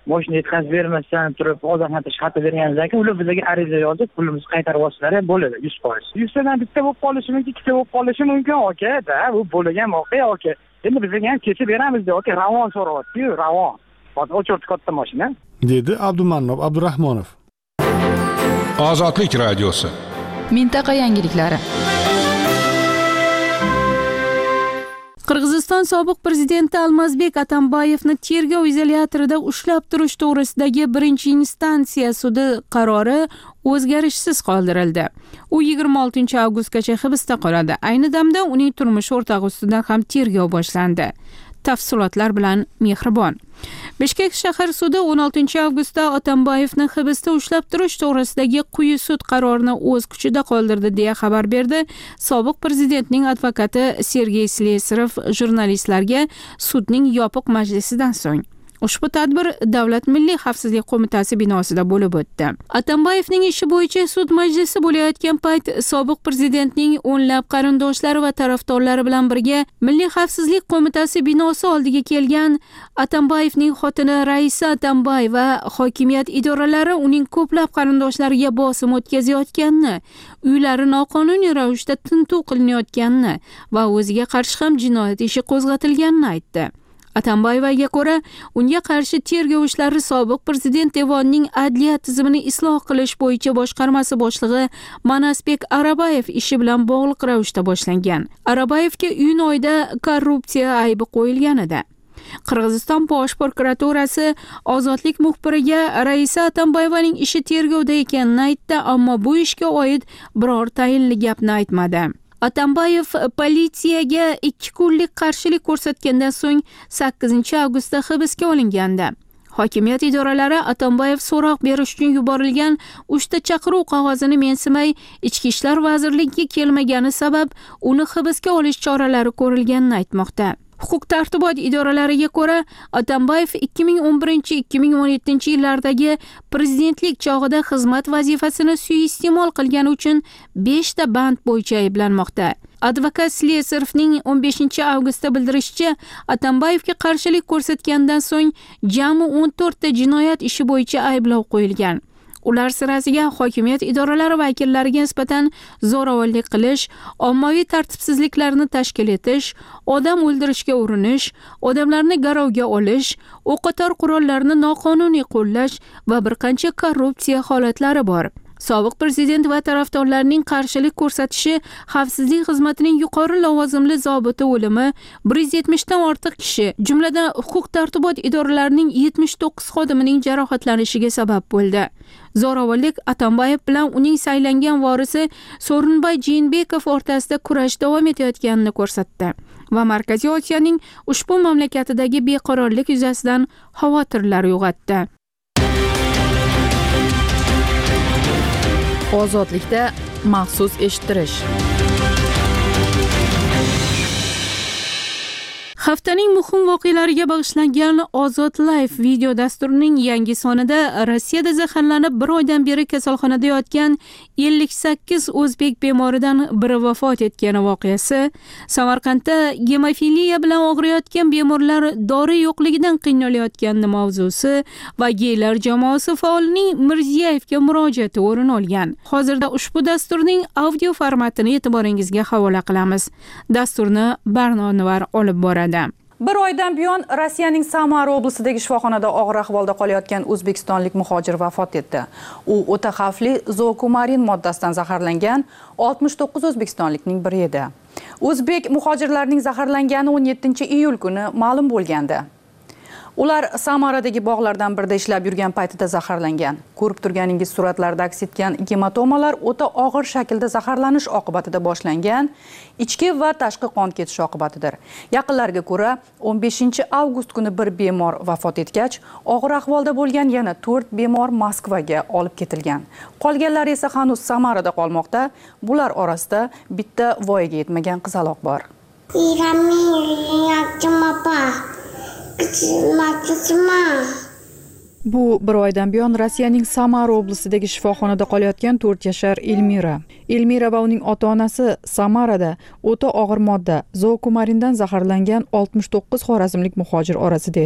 moshina yetkazib bermasdan turib ogohlantirish xati berganimizdan keyin ular bizga ariza yozib pulimizni qaytarib olsalar ham bo'ladi yuz foiz. yuztadan bitta bo'lib qolishi mumkin, ikkita bo'lib qolishi mumkin aka, da bu bo'lgan voqea aka. Endi bizga ham kechib beramiz deb aka ravon so'rayapti-yu, ravon. Hozir o'chirdi katta mashina. Dedi Abdumannob Abdurahmonov. Ozodlik radiosi. Mintaqa yangiliklari. Qirg'iziston sobiq prezidenti Almazbek Atambayevni tergov izolyatorida ushlab turish to'g'risidagi birinchi instansiya sudi qarori o'zgarishsiz qoldirildi. U yigirma oltinchi avgustgacha hibsda qoladi. Ayni damda uning turmush o'rtog'i ustidan ham tergov boshlandi. Tafsilotlar bilan Mehribon. Bishkek shahar sudi o'n oltinchi avgustda Atambayevni hibsda ushlab turish to'g'risidagi quyi sud qarorini o'z kuchida qoldirdi deya xabar berdi. Sobiq prezidentning advokati Sergey Slesarov jurnalistlarga sudning yopiq majlisidan so'ng. Ushbu tadbir Davlat Milliy xavfsizlik qo'mitasi binosida bo'lib o'tdi. Atambayevning ishi bo'yicha sud majlisi bo'layotgan payt sobiq prezidentning o'nlab qarindoshlari va tarafdorlari bilan birga Milliy xavfsizlik qo'mitasi binosi oldiga kelgan Atambayevning xotini Raisa Atambay va hokimiyat idoralari uning ko'plab qarindoshlariga bosim o'tkazayotganini, uylari noqonuniy ravishda tintuv qilinayotganini va o'ziga qarshi ham jinoyat ishi qo'zg'atilganini aytdi. Atambayevaga ko'ra, unga qarshi tergov ishlari sobiq prezident devonining adliya tizimini isloh qilish bo'yicha boshqarmasi boshlig'i Manasbek Arabayev ishi bilan bog'liq ravishda boshlangan. Arabayevga iyun oyida korrupsiya aybi qo'yilgan edi. Qirg'iziston bosh prokuraturasi ozodlik muxbiriga Raisa Atambayevaning ishi tergovda ekanini aytdi, ammo bu ishga oid biror tayinli gapni aytmadi. Atambayev politsiyaga ikki kunlik qarshilik ko'rsatgandan so'ng sakkizinchi avgustda hibsga olingandi. Hokimiyat idoralari Atambayev so'roq berish uchun yuborilgan uchta chaqiruv qog'ozini mensimay, Ichki ishlar vazirligiga kelmagani sabab uni hibsga olish choralari ko'rilganini aytmoqda. Huquq tartibot idoralariga ko'ra, Atambayev ikki ming o'n birinchi ikki ming o'n yettinchi yillardagi prezidentlik chog'ida xizmat vazifasini suiiste'mol qilgani uchun besh ta band bo'yicha ayblanmoqda. Advokat Slesarovning o'n beshinchi avgustda bildirishicha, Atambayevga qarshilik ko'rsatgandan so'ng jami o'n to'rt ta jinoyat ishi bo'yicha ayblov qo'yilgan. Ular sirasiga hokimiyat idoralari vakillariga nisbatan zo'ravonlik qilish, ommaviy tartibsizliklarni tashkil etish, odam o'ldirishga urinish, odamlarni garovga olish, o'qotar qurollarni noqonuniy qo'llash va bir qancha korrupsiya holatlari bor. Sobiq prezident va tarafdorlarining qarshilik ko'rsatishi, xavfsizlik xizmatining yuqori lavozimli zobiti o'limi, bir yuz yetmishdan ortiq kishi, jumladan huquq tartibot idoralarining yetmish to'qqiz xodimining jarohatlanishiga sabab bo'ldi. Zo'ravonlik Atambayev bilan uning saylangan vorisi So'rinbay Jeenbekov o'rtasida kurash davom etayotganini ko'rsatdi va Markaziy Osiyoning ushbu mamlakatidagi beqarorlik yuzasidan xavotirlar uyg'otdi. Ozodlikda maxsus eshittirish. Haftaning muhim voqealariga bag'ishlangan Ozod Life video dasturining yangi sonida Rossiyada zaharlanib bir oydan beri kasalxonada yotgan ellik sakkiz o'zbek bemoridan biri vafot etgani voqeasi, Samarqandda gemofiliya bilan og'riyotgan bemorlar dori yo'qligidan qiynalayotgani mavzusi va geylar jamoasi faolining Mirziyevga murojaati o'rin olgan. Hozirda ushbu dasturning audio formatini e'tiboringizga havola qilamiz. Dasturni Barnonvar olib boradi. Bir oydan buyon Rossiyaning Samara oblasidagi shifoxonada og'ir ahvolda qolayotgan o'zbekistonlik muhojir vafot etdi. U o'ta xavfli zookumarin moddasidan zaharlangan oltmish to'qqiz o'zbekistonlikning biri edi. O'zbek muhojirlarning zaharlangani o'n yettinchi iyul kuni ma'lum bo'lgandi. Ular Samaradagi bog'lardan birida ishlab yurgan paytida zaharlangan. Ko'rib turganingiz suratlarda aks etgan gematomalar o'ta og'ir shaklda zaharlanish oqibatida boshlangan, ichki va tashqi qon ketish oqibatidir. Yaqinlarga ko'ra, o'n beshinchi avgust kuni bir bemor vafot etgach, og'ir ahvolda bo'lgan yana to'rt bemor Moskvaga olib ketilgan. Qolganlar esa hanuz Samarada qolmoqda. Bular orasida bitta voyaga yetmagan qizaloq bor. Bu bir oydan buyon Rossiyaning Samara oblasidagi shifoxonada qolayotgan to'rt yashar Elmira. Elmira va uning ota-onasi Samarada o'ta og'ir modda zookumarindan zaharlangan oltmish to'qqiz xorazmlik muhojir orasida edi.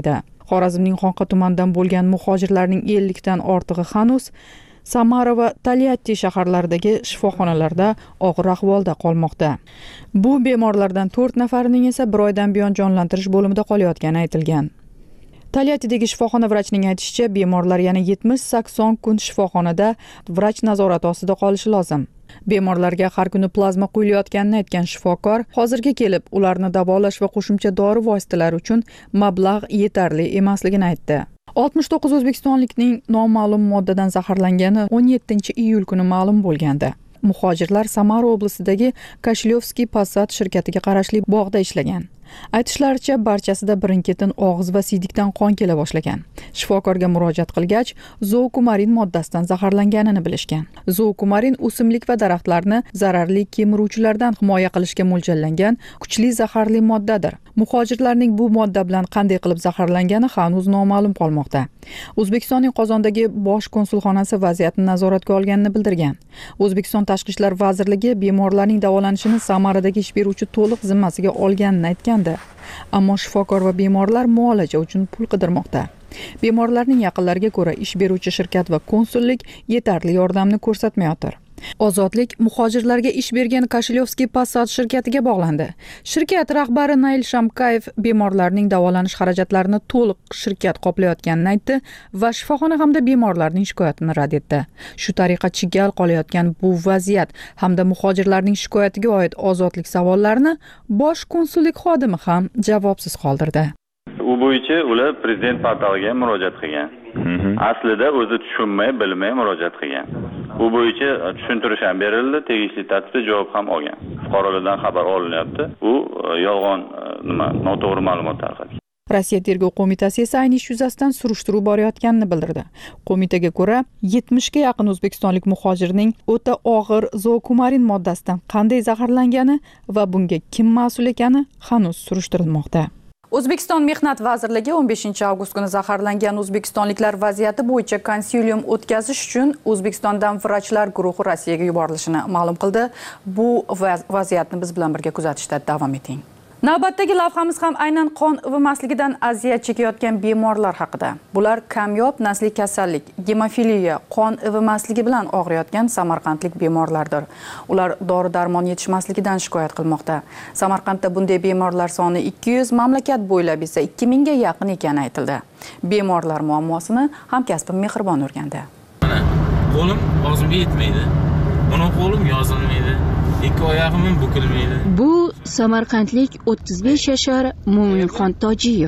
Xorazmning Xonqa tumanidan bo'lgan muhojirlarning ellikdan ortig'i hanuz Samara va Talyatti shaharlaridagi shifoxonalarda og'ir ahvolda qolmoqda. Bu bemorlardan to'rt nafarining esa bir oydan buyon jonlantirish bo'limida qolayotgani aytilgan. Talyattidagi shifoxona vrachining aytishicha, bemorlar yana yetmish sakson kun shifoxonada vrach nazorati ostida qolishi lozim. Bemorlarga har kuni plazma quyilayotganini aytgan shifokor, hozirga kelib ularni davolash va qo'shimcha dori vositalari uchun mablag' yetarli emasligini aytdi. oltmish to'qqiz o'zbekistonlikning noma'lum moddadan zaharlangani o'n yettinchi iyul kuni ma'lum bo'lgandi. Muhojirlar Samara oblasidagi Kashlyovskiy Passat shirkatiga qarashli bog'da ishlagan. Aytishlaricha, barchasida birin-ketin og'iz va siydikdan qon kela boshlagan. Shifokorga murojaat qilgach, zookumarin moddasidan zaharlanganini bilishgan. Zookumarin o'simlik va daraxtlarni zararli kemiruvchilardan himoya qilishga mo'ljallangan kuchli zaharli moddadir. Muhojirlarning bu modda bilan qanday qilib zaharlangani hanuz noma'lum qolmoqda. O'zbekistonning Qozondagi bosh konsulxonasi vaziyatni nazoratga olganini bildirgan. O'zbekiston Tashqi ishlar vazirligi bemorlarning davolanishini Samaradagi ish beruvchi to'liq zimmasiga olganini aytgandi. Ammo shifokor va bemorlar muolaja uchun pul qidirmoqda. Bemorlarning yaqinlariga ko'ra, ish beruvchi shirkat va konsullik yetarli yordamni ko'rsatmayotir. Ozodlik muhojirlarga ish bergan Kashlyovskiy Passat shirkatiga bog'landi. Shirkat rahbari Nail Shamkayev bemorlarning davolanish xarajatlarini to'liq shirkat qoplayotganini aytdi va shifoxona hamda bemorlarning shikoyatini rad etdi. Shu tariqa chigal qolayotgan bu vaziyat hamda muhojirlarning shikoyatiga oid ozodlik savollarini bosh konsullik xodimi ham javobsiz qoldirdi. U bo'yicha ular prezident portaliga murojaat qilgan. Aslida o'zi tushunmay, bilmay murojaat qilgan. Bu bo'yicha tushuntirish ham berildi, tegishli tartibda javob ham olgan. Fuqarolardan xabar olinyapti. U yolg'on, nima, noto'g'ri ma'lumot tarqatgan. Rossiya tergov qo'mitasi esa ayni ish yuzasidan surishtiruv borayotganini bildirdi. Qo'mitaga ko'ra, yetmishga yaqin o'zbekistonlik muhojirning o'ta og'ir zookumarin moddasidan qanday zaharlangani va bunga kim mas'ul ekani hanuz surishtirilmoqda. O'zbekiston Mehnat vazirligi o'n beshinchi avgust kuni zaharlangan o'zbekistonliklar vaziyati bo'yicha konsilium o'tkazish uchun O'zbekistondan vrachlar guruhi Rossiyaga yuborilishini ma'lum qildi. Bu vaziyatni biz bilan birga kuzatishda davom eting. Navbatdagi lavhamiz ham aynan qon ivimasligidan aziyat chekayotgan bemorlar haqida. Bular kamyob nasliy kasallik, gemofiliya, qon ivimasligi bilan og'riyotgan samarqandlik bemorlardir. Ular dori-darmon yetishmasligidan shikoyat qilmoqda. Samarqandda bunday bemorlar soni ikki yuz, mamlakat bo'ylab esa ikki mingga yaqin ekani aytildi. Bemorlar muammosini hamkasbim Mehribon o'rgandi. Mana qo'lim og'zimga yetmaydi. Mana qo'lim yozilmaydi. Ikki oyog'im bukilmaydi. Bu samarqandlik o'ttiz besh yashar Mo'minxon Tojiyev.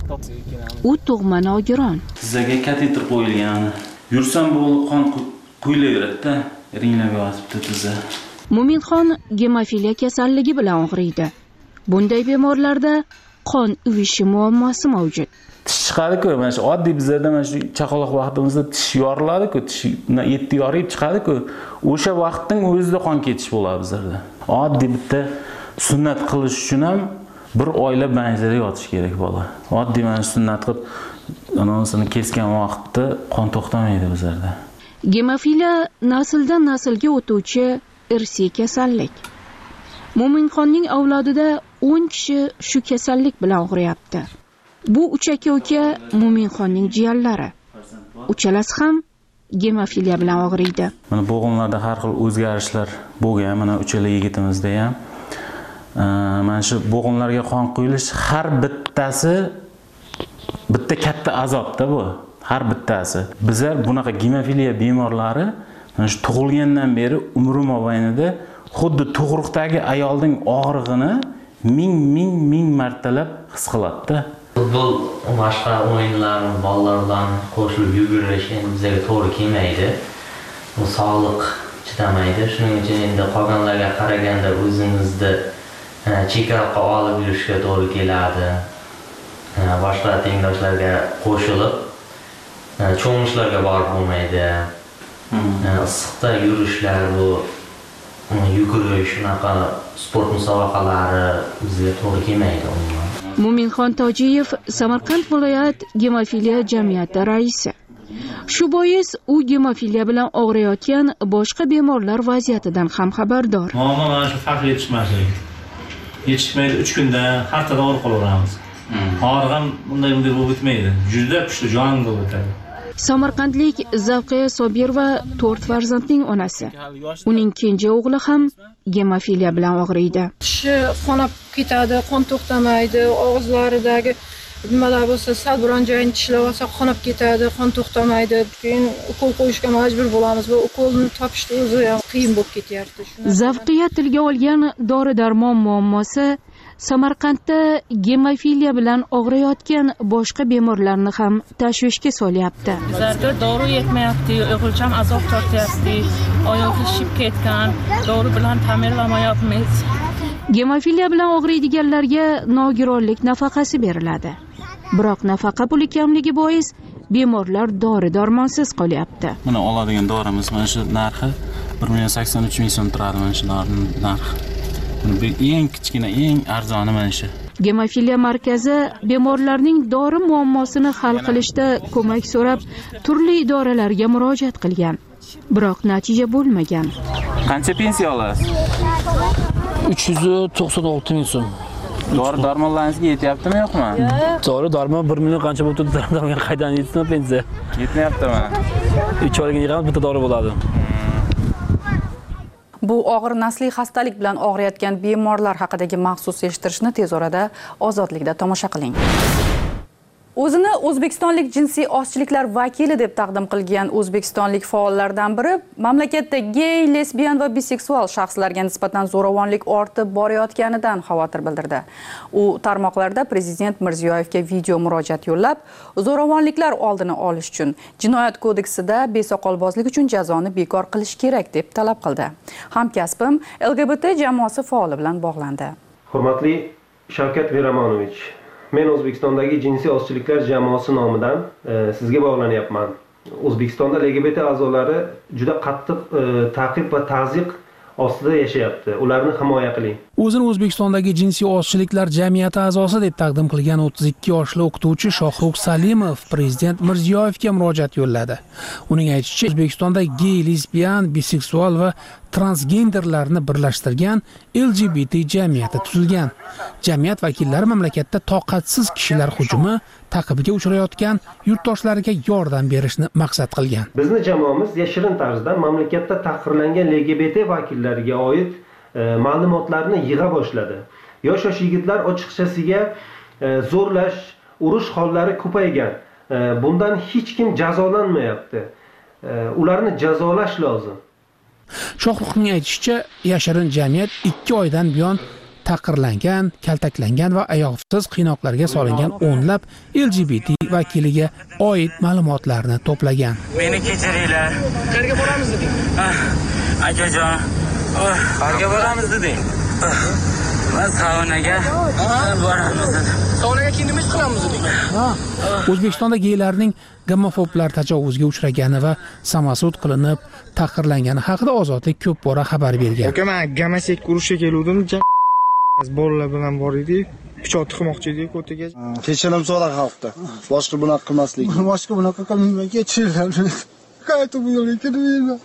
U tug'ma nogiron. Tizzaga kateter qo'yilgan. Yursam bo'g'li qon quyilaveradi-da, ringlab yotibdi tizza. Mo'minxon gemofiliya kasalligi bilan og'riydi. Bunday bemorlarda qon uvishi muammosi mavjud. Tish chiqadi-ku, mana shu oddiy bizlarda mana shu chaqaloq vaqtimizda tish yoriladi-ku, tish yetti yorib chiqadi-ku. O'sha vaqtning o'zida qon ketish bo'ladi bizlarda. Oddiy bitta sunnat qilish uchun ham bir oylab banjada yotish kerak bola. Oddiy mana sunnat qilib anonsini kesgan vaqtda qon to'xtamaydi bizlarda. Gemofiliya nasldan naslga o'tuvchi irsiy kasallik. Mo'minxonning avlodida o'n kishi shu kasallik bilan og'riyapti. Bu uch aka-uka Mo'minxonning jiyanlari. Uchalasi ham gemofiliya bilan og'riydi. Mana bo'g'imlarda har xil o'zgarishlar bo'lgan, mana uchala yigitimizda ham. Mana shu bo'g'imlarga qon quyilish har bittasi bitta katta azobda bu. Har bittasi. Bizlar bunaqa gemofiliya bemorlari mana shu tug'ilgandan beri umri mobaynida xuddi tug'ruqdagi ayolning og'rig'ini ming ming ming martalab his qiladi-da. Futbol boshqa o'yinlar, bolalar bilan qo'shilib yugurish endi bizga to'g'ri kelmaydi. Bu sog'liq chidamaydi. Shuning uchun endi qolganlarga qaraganda o'zingizni chekaloqqa olib yurishga to'g'ri keladi. Boshqa tengdoshlarga qo'shilib cho'mishlarga borib bo'lmaydi. Issiqda yurishlar, bu yugurish, shunaqa sport musobaqalari bizga to'g'ri kelmaydi umuman. Mo'minxon Tojiyev Samarqand viloyat gemofiliya jamiyati raisi. Shu bois u gemofiliya bilan og'riyotgan boshqa bemorlar vaziyatidan ham xabardor. Muammo mana shu farqli yetishmaslik. Yetishmaydi uch kundan haftada olib qolaveramiz. Og'riq ham bunday bunday bo'lib o'tmaydi. Juda kuchli jon bo'lib o'tadi. Samarqandlik Zavqiya Sobirova to'rt farzandning onasi. Uning kenja o'g'li ham gemofiliya bilan og'riydi. Tishi qonab ketadi, qon to'xtamaydi, og'izlaridagi nimalar bo'lsa, sal biron joyini tishlab olsa qonab ketadi, qon to'xtamaydi. Keyin ukol qo'yishga majbur bo'lamiz va ukolni topishda o'zi ham qiyin bo'lib ketyapti. Zavqiya tilga olgan dori-darmon muammosi Samarqandda gemofiliya bilan og'riyotgan boshqa bemorlarni ham tashvishga solyapti. Bizlarga dori yetmayapti, o'g'ilcham azob tortyapti, oyog'i shishib ketgan, dori bilan ta'minlamayapmiz. Gemofiliya bilan og'riydiganlarga nogironlik nafaqasi beriladi. Biroq nafaqa puli kamligi bois bemorlar dori-darmonsiz qolyapti. Mana oladigan dorimiz mana shu narxi bir million sakson uch ming so'm turadi mana shu dorining narxi. Eng kichkina, eng arzoni mana shu. Gemofiliya markazi bemorlarning dori muammosini hal qilishda ko'mak so'rab turli idoralarga murojaat qilgan. Biroq natija bo'lmagan. Qancha pensiya olasiz? uch yuz to'qson olti ming so'm. Dori darmonlaringizga yetyaptimi yo'qmi? Dori darmon bir million qancha bo'lib turibdi, qaydan yetsin pensiya? Yetmayaptimi? uch oyga yig'amiz bitta dori bo'ladi. Bu og'ir nasliy xastalik bilan og'riyotgan bemorlar haqidagi maxsus eshittirishni tez orada Ozodlikda tomosha qiling. O'zini O'zbekistonlik jinsiy ozchiliklar vakili deb taqdim qilgan o'zbekistonlik faollardan biri mamlakatda gey, lesbiyan va biseksual shaxslarga nisbatan zo'ravonlik ortib borayotganidan xavotir bildirdi. U tarmoqlarda Prezident Mirziyoyevga video murojaat yo'llab, zo'ravonliklar oldini olish uchun Jinoyat kodeksida besoqolbozlik uchun jazoni bekor qilish kerak deb talab qildi. Hamkasbim L G B T jamoasi faoli bilan bog'landi. Hurmatli Shavkat Veramonovich, men O'zbekistondagi jinsiy ozchiliklar jamoasi nomidan e, sizga bog'lanyapman. O'zbekistonda L G B T a'zolari juda qattiq e, ta'qib va ta'ziq ostida yashayapti. Ularni himoya qiling. O'zini O'zbekistondagi jinsiy ozchiliklar jamiyati a'zosi deb taqdim qilgan o'ttiz ikki yoshli o'qituvchi Shohrux Salimov Prezident Mirziyoyevga murojaat yo'lladi. Uning aytishicha, O'zbekistonda gey, lesbiyan, biseksual va transgenderlarni birlashtirgan L G B T jamiyati tuzilgan. Jamiyat vakillari mamlakatda toqatsiz kishilar hujumi taqibiga uchrayotgan yurtdoshlariga yordam berishni maqsad qilgan. Bizning jamoamiz yashirin tarzda mamlakatda tahqirlangan L G B T vakillariga oid e, ma'lumotlarni yig'a boshladi. Yosh-yosh yigitlar ochiqchasiga e, zo'rlash, urush hollari ko'paygan. E, bundan hech kim jazolanmayapti. E, ularni jazolash lozim. Shohruxning aytishicha, yashirin jamiyat ikki oydan buyon taqirlangan, kaltaklangan va ayoqsiz qiynoqlarga solingan o'nlab L G B T vakiliga oid ma'lumotlarni to'plagan. Meni kechiringlar. Qayerga boramiz deding? Akajon, qayerga boramiz deding? Men saunaga boramiz dedim. Saunaga keyin nima ish qilamiz deding? O'zbekistonda geylarning gomofoblar tajovuzga uchragani va samasud qilinib, taqirlangani haqida Ozodlik ko'p bora xabar bergan. Aka, men gamasek urushga keluvdim. Bolalar bilan bor edik, pichoq tiqmoqchi edik o'tiga. Kechirim so'ra xalqda. Boshqa bunaqa qilmaslik. Boshqa bunaqa qilmayman, kechiringlar. Qaytib bu yo'lga kirmayman.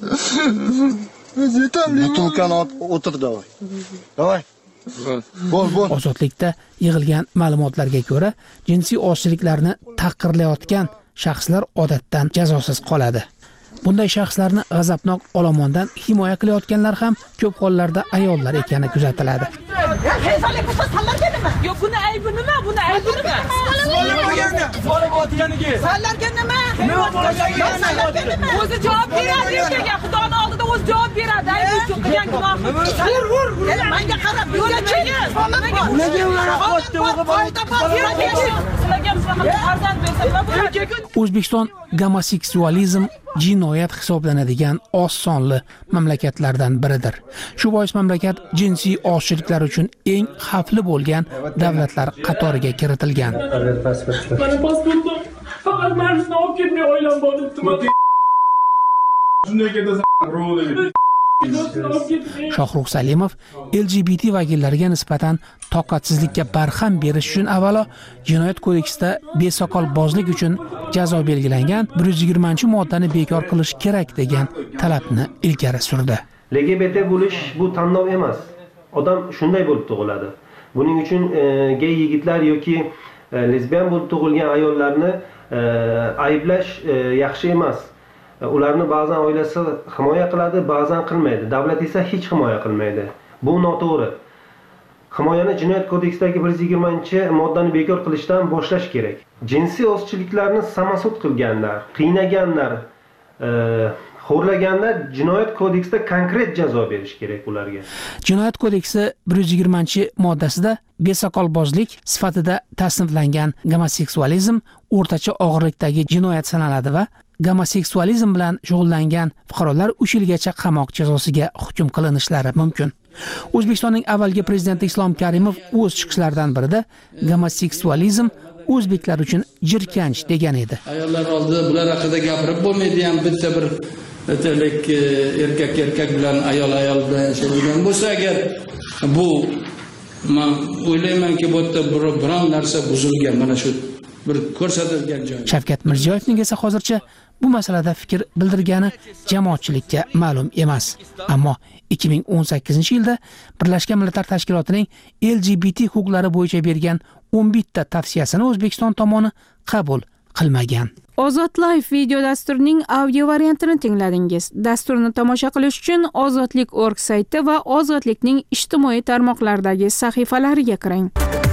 Butulkan o'tir davay. Davay. Bol, bol. Ozodlikda yig'ilgan ma'lumotlarga ko'ra, jinsiy ozchiliklarni taqirlayotgan shaxslar odatdan jazosiz qoladi. Bunday shaxslarni g'azabnok olomondan himoya qilayotganlar ham ko'p hollarda ayollar ekani kuzatiladi. Yo'q, buni aybi nima? Buni aybi nima? Bola o'tganiga. Sallarga nima? Nima bo'lganiga? O'zi javob beradi ertaga. Xudoning oldida o'zi javob beradi. Aybi uchun qilgan gunoh. Vur, vur. Menga qarab, yo'lga chiqing. Ularga ularga qo'shdi, O'zbekiston gomoseksualizm jinoyat hisoblanadigan oz sonli mamlakatlardan biridir. Shu bois mamlakat jinsiy ozchiliklar uchun eng xavfli bo'lgan davlatlar qatoriga kiritilgan. Mana pasportim. Faqat meni olib ketmay oilam bor debdi. Shunday ketasan, ro'li. Shohrux Salimov L G B T vakillariga nisbatan toqatsizlikka barham berish uchun avvalo Jinoyat kodeksida besoqolbozlik uchun jazo belgilangan bir yuz yigirmanchi moddani bekor qilish kerak degan talabni ilgari surdi. L G B T bo'lish bu tanlov emas. Odam shunday bo'lib tug'iladi. Buning uchun gay yigitlar yoki lesbiyan bo'lib tug'ilgan ayollarni ayblash yaxshi emas. Ularni ba'zan oilasi himoya qiladi, ba'zan qilmaydi. Davlat esa hech himoya qilmaydi. Bu noto'g'ri. Himoyani Jinoyat kodeksidagi bir yuz yigirmanchi moddani bekor qilishdan boshlash kerak. Jinsiy ozchiliklarni samosud qilganlar, qiynaganlar, xo'rlaganlar Jinoyat kodeksida konkret jazo berish kerak ularga. Jinoyat kodeksi bir yuz yigirmanchi moddasida besoqolbozlik sifatida tasniflangan gomoseksualizm o'rtacha og'irlikdagi jinoyat sanaladi va gomoseksualizm bilan shug'ullangan fuqarolar uch yilgacha qamoq jazosiga hukm qilinishlari mumkin. O'zbekistonning avvalgi prezidenti Islom Karimov o'z chiqishlaridan birida gomoseksualizm o'zbeklar uchun jirkanch degan edi. Ayollar oldida bular haqida gapirib bo'lmaydi ham, bitta bir aytaylik erkak erkak bilan ayol ayol bilan yashaydigan bo'lsa agar bu men o'ylaymanki bu yerda biron narsa buzilgan, mana shu bir ko'rsatilgan joy. Shavkat Mirziyoyevning esa hozircha bu masalada fikr bildirgani jamoatchilikka ma'lum emas. Ammo ikki ming o'n sakkizinchi yilda Birlashgan Millatlar Tashkilotining L G B T huquqlari bo'yicha bergan o'n bitta tavsiyasini O'zbekiston tomoni qabul qilmagan. Ozod Live video dasturining audio variantini tingladingiz. Dasturni tomosha qilish uchun ozodlik точка org sayti va Ozodlikning ijtimoiy tarmoqlardagi sahifalariga kiring.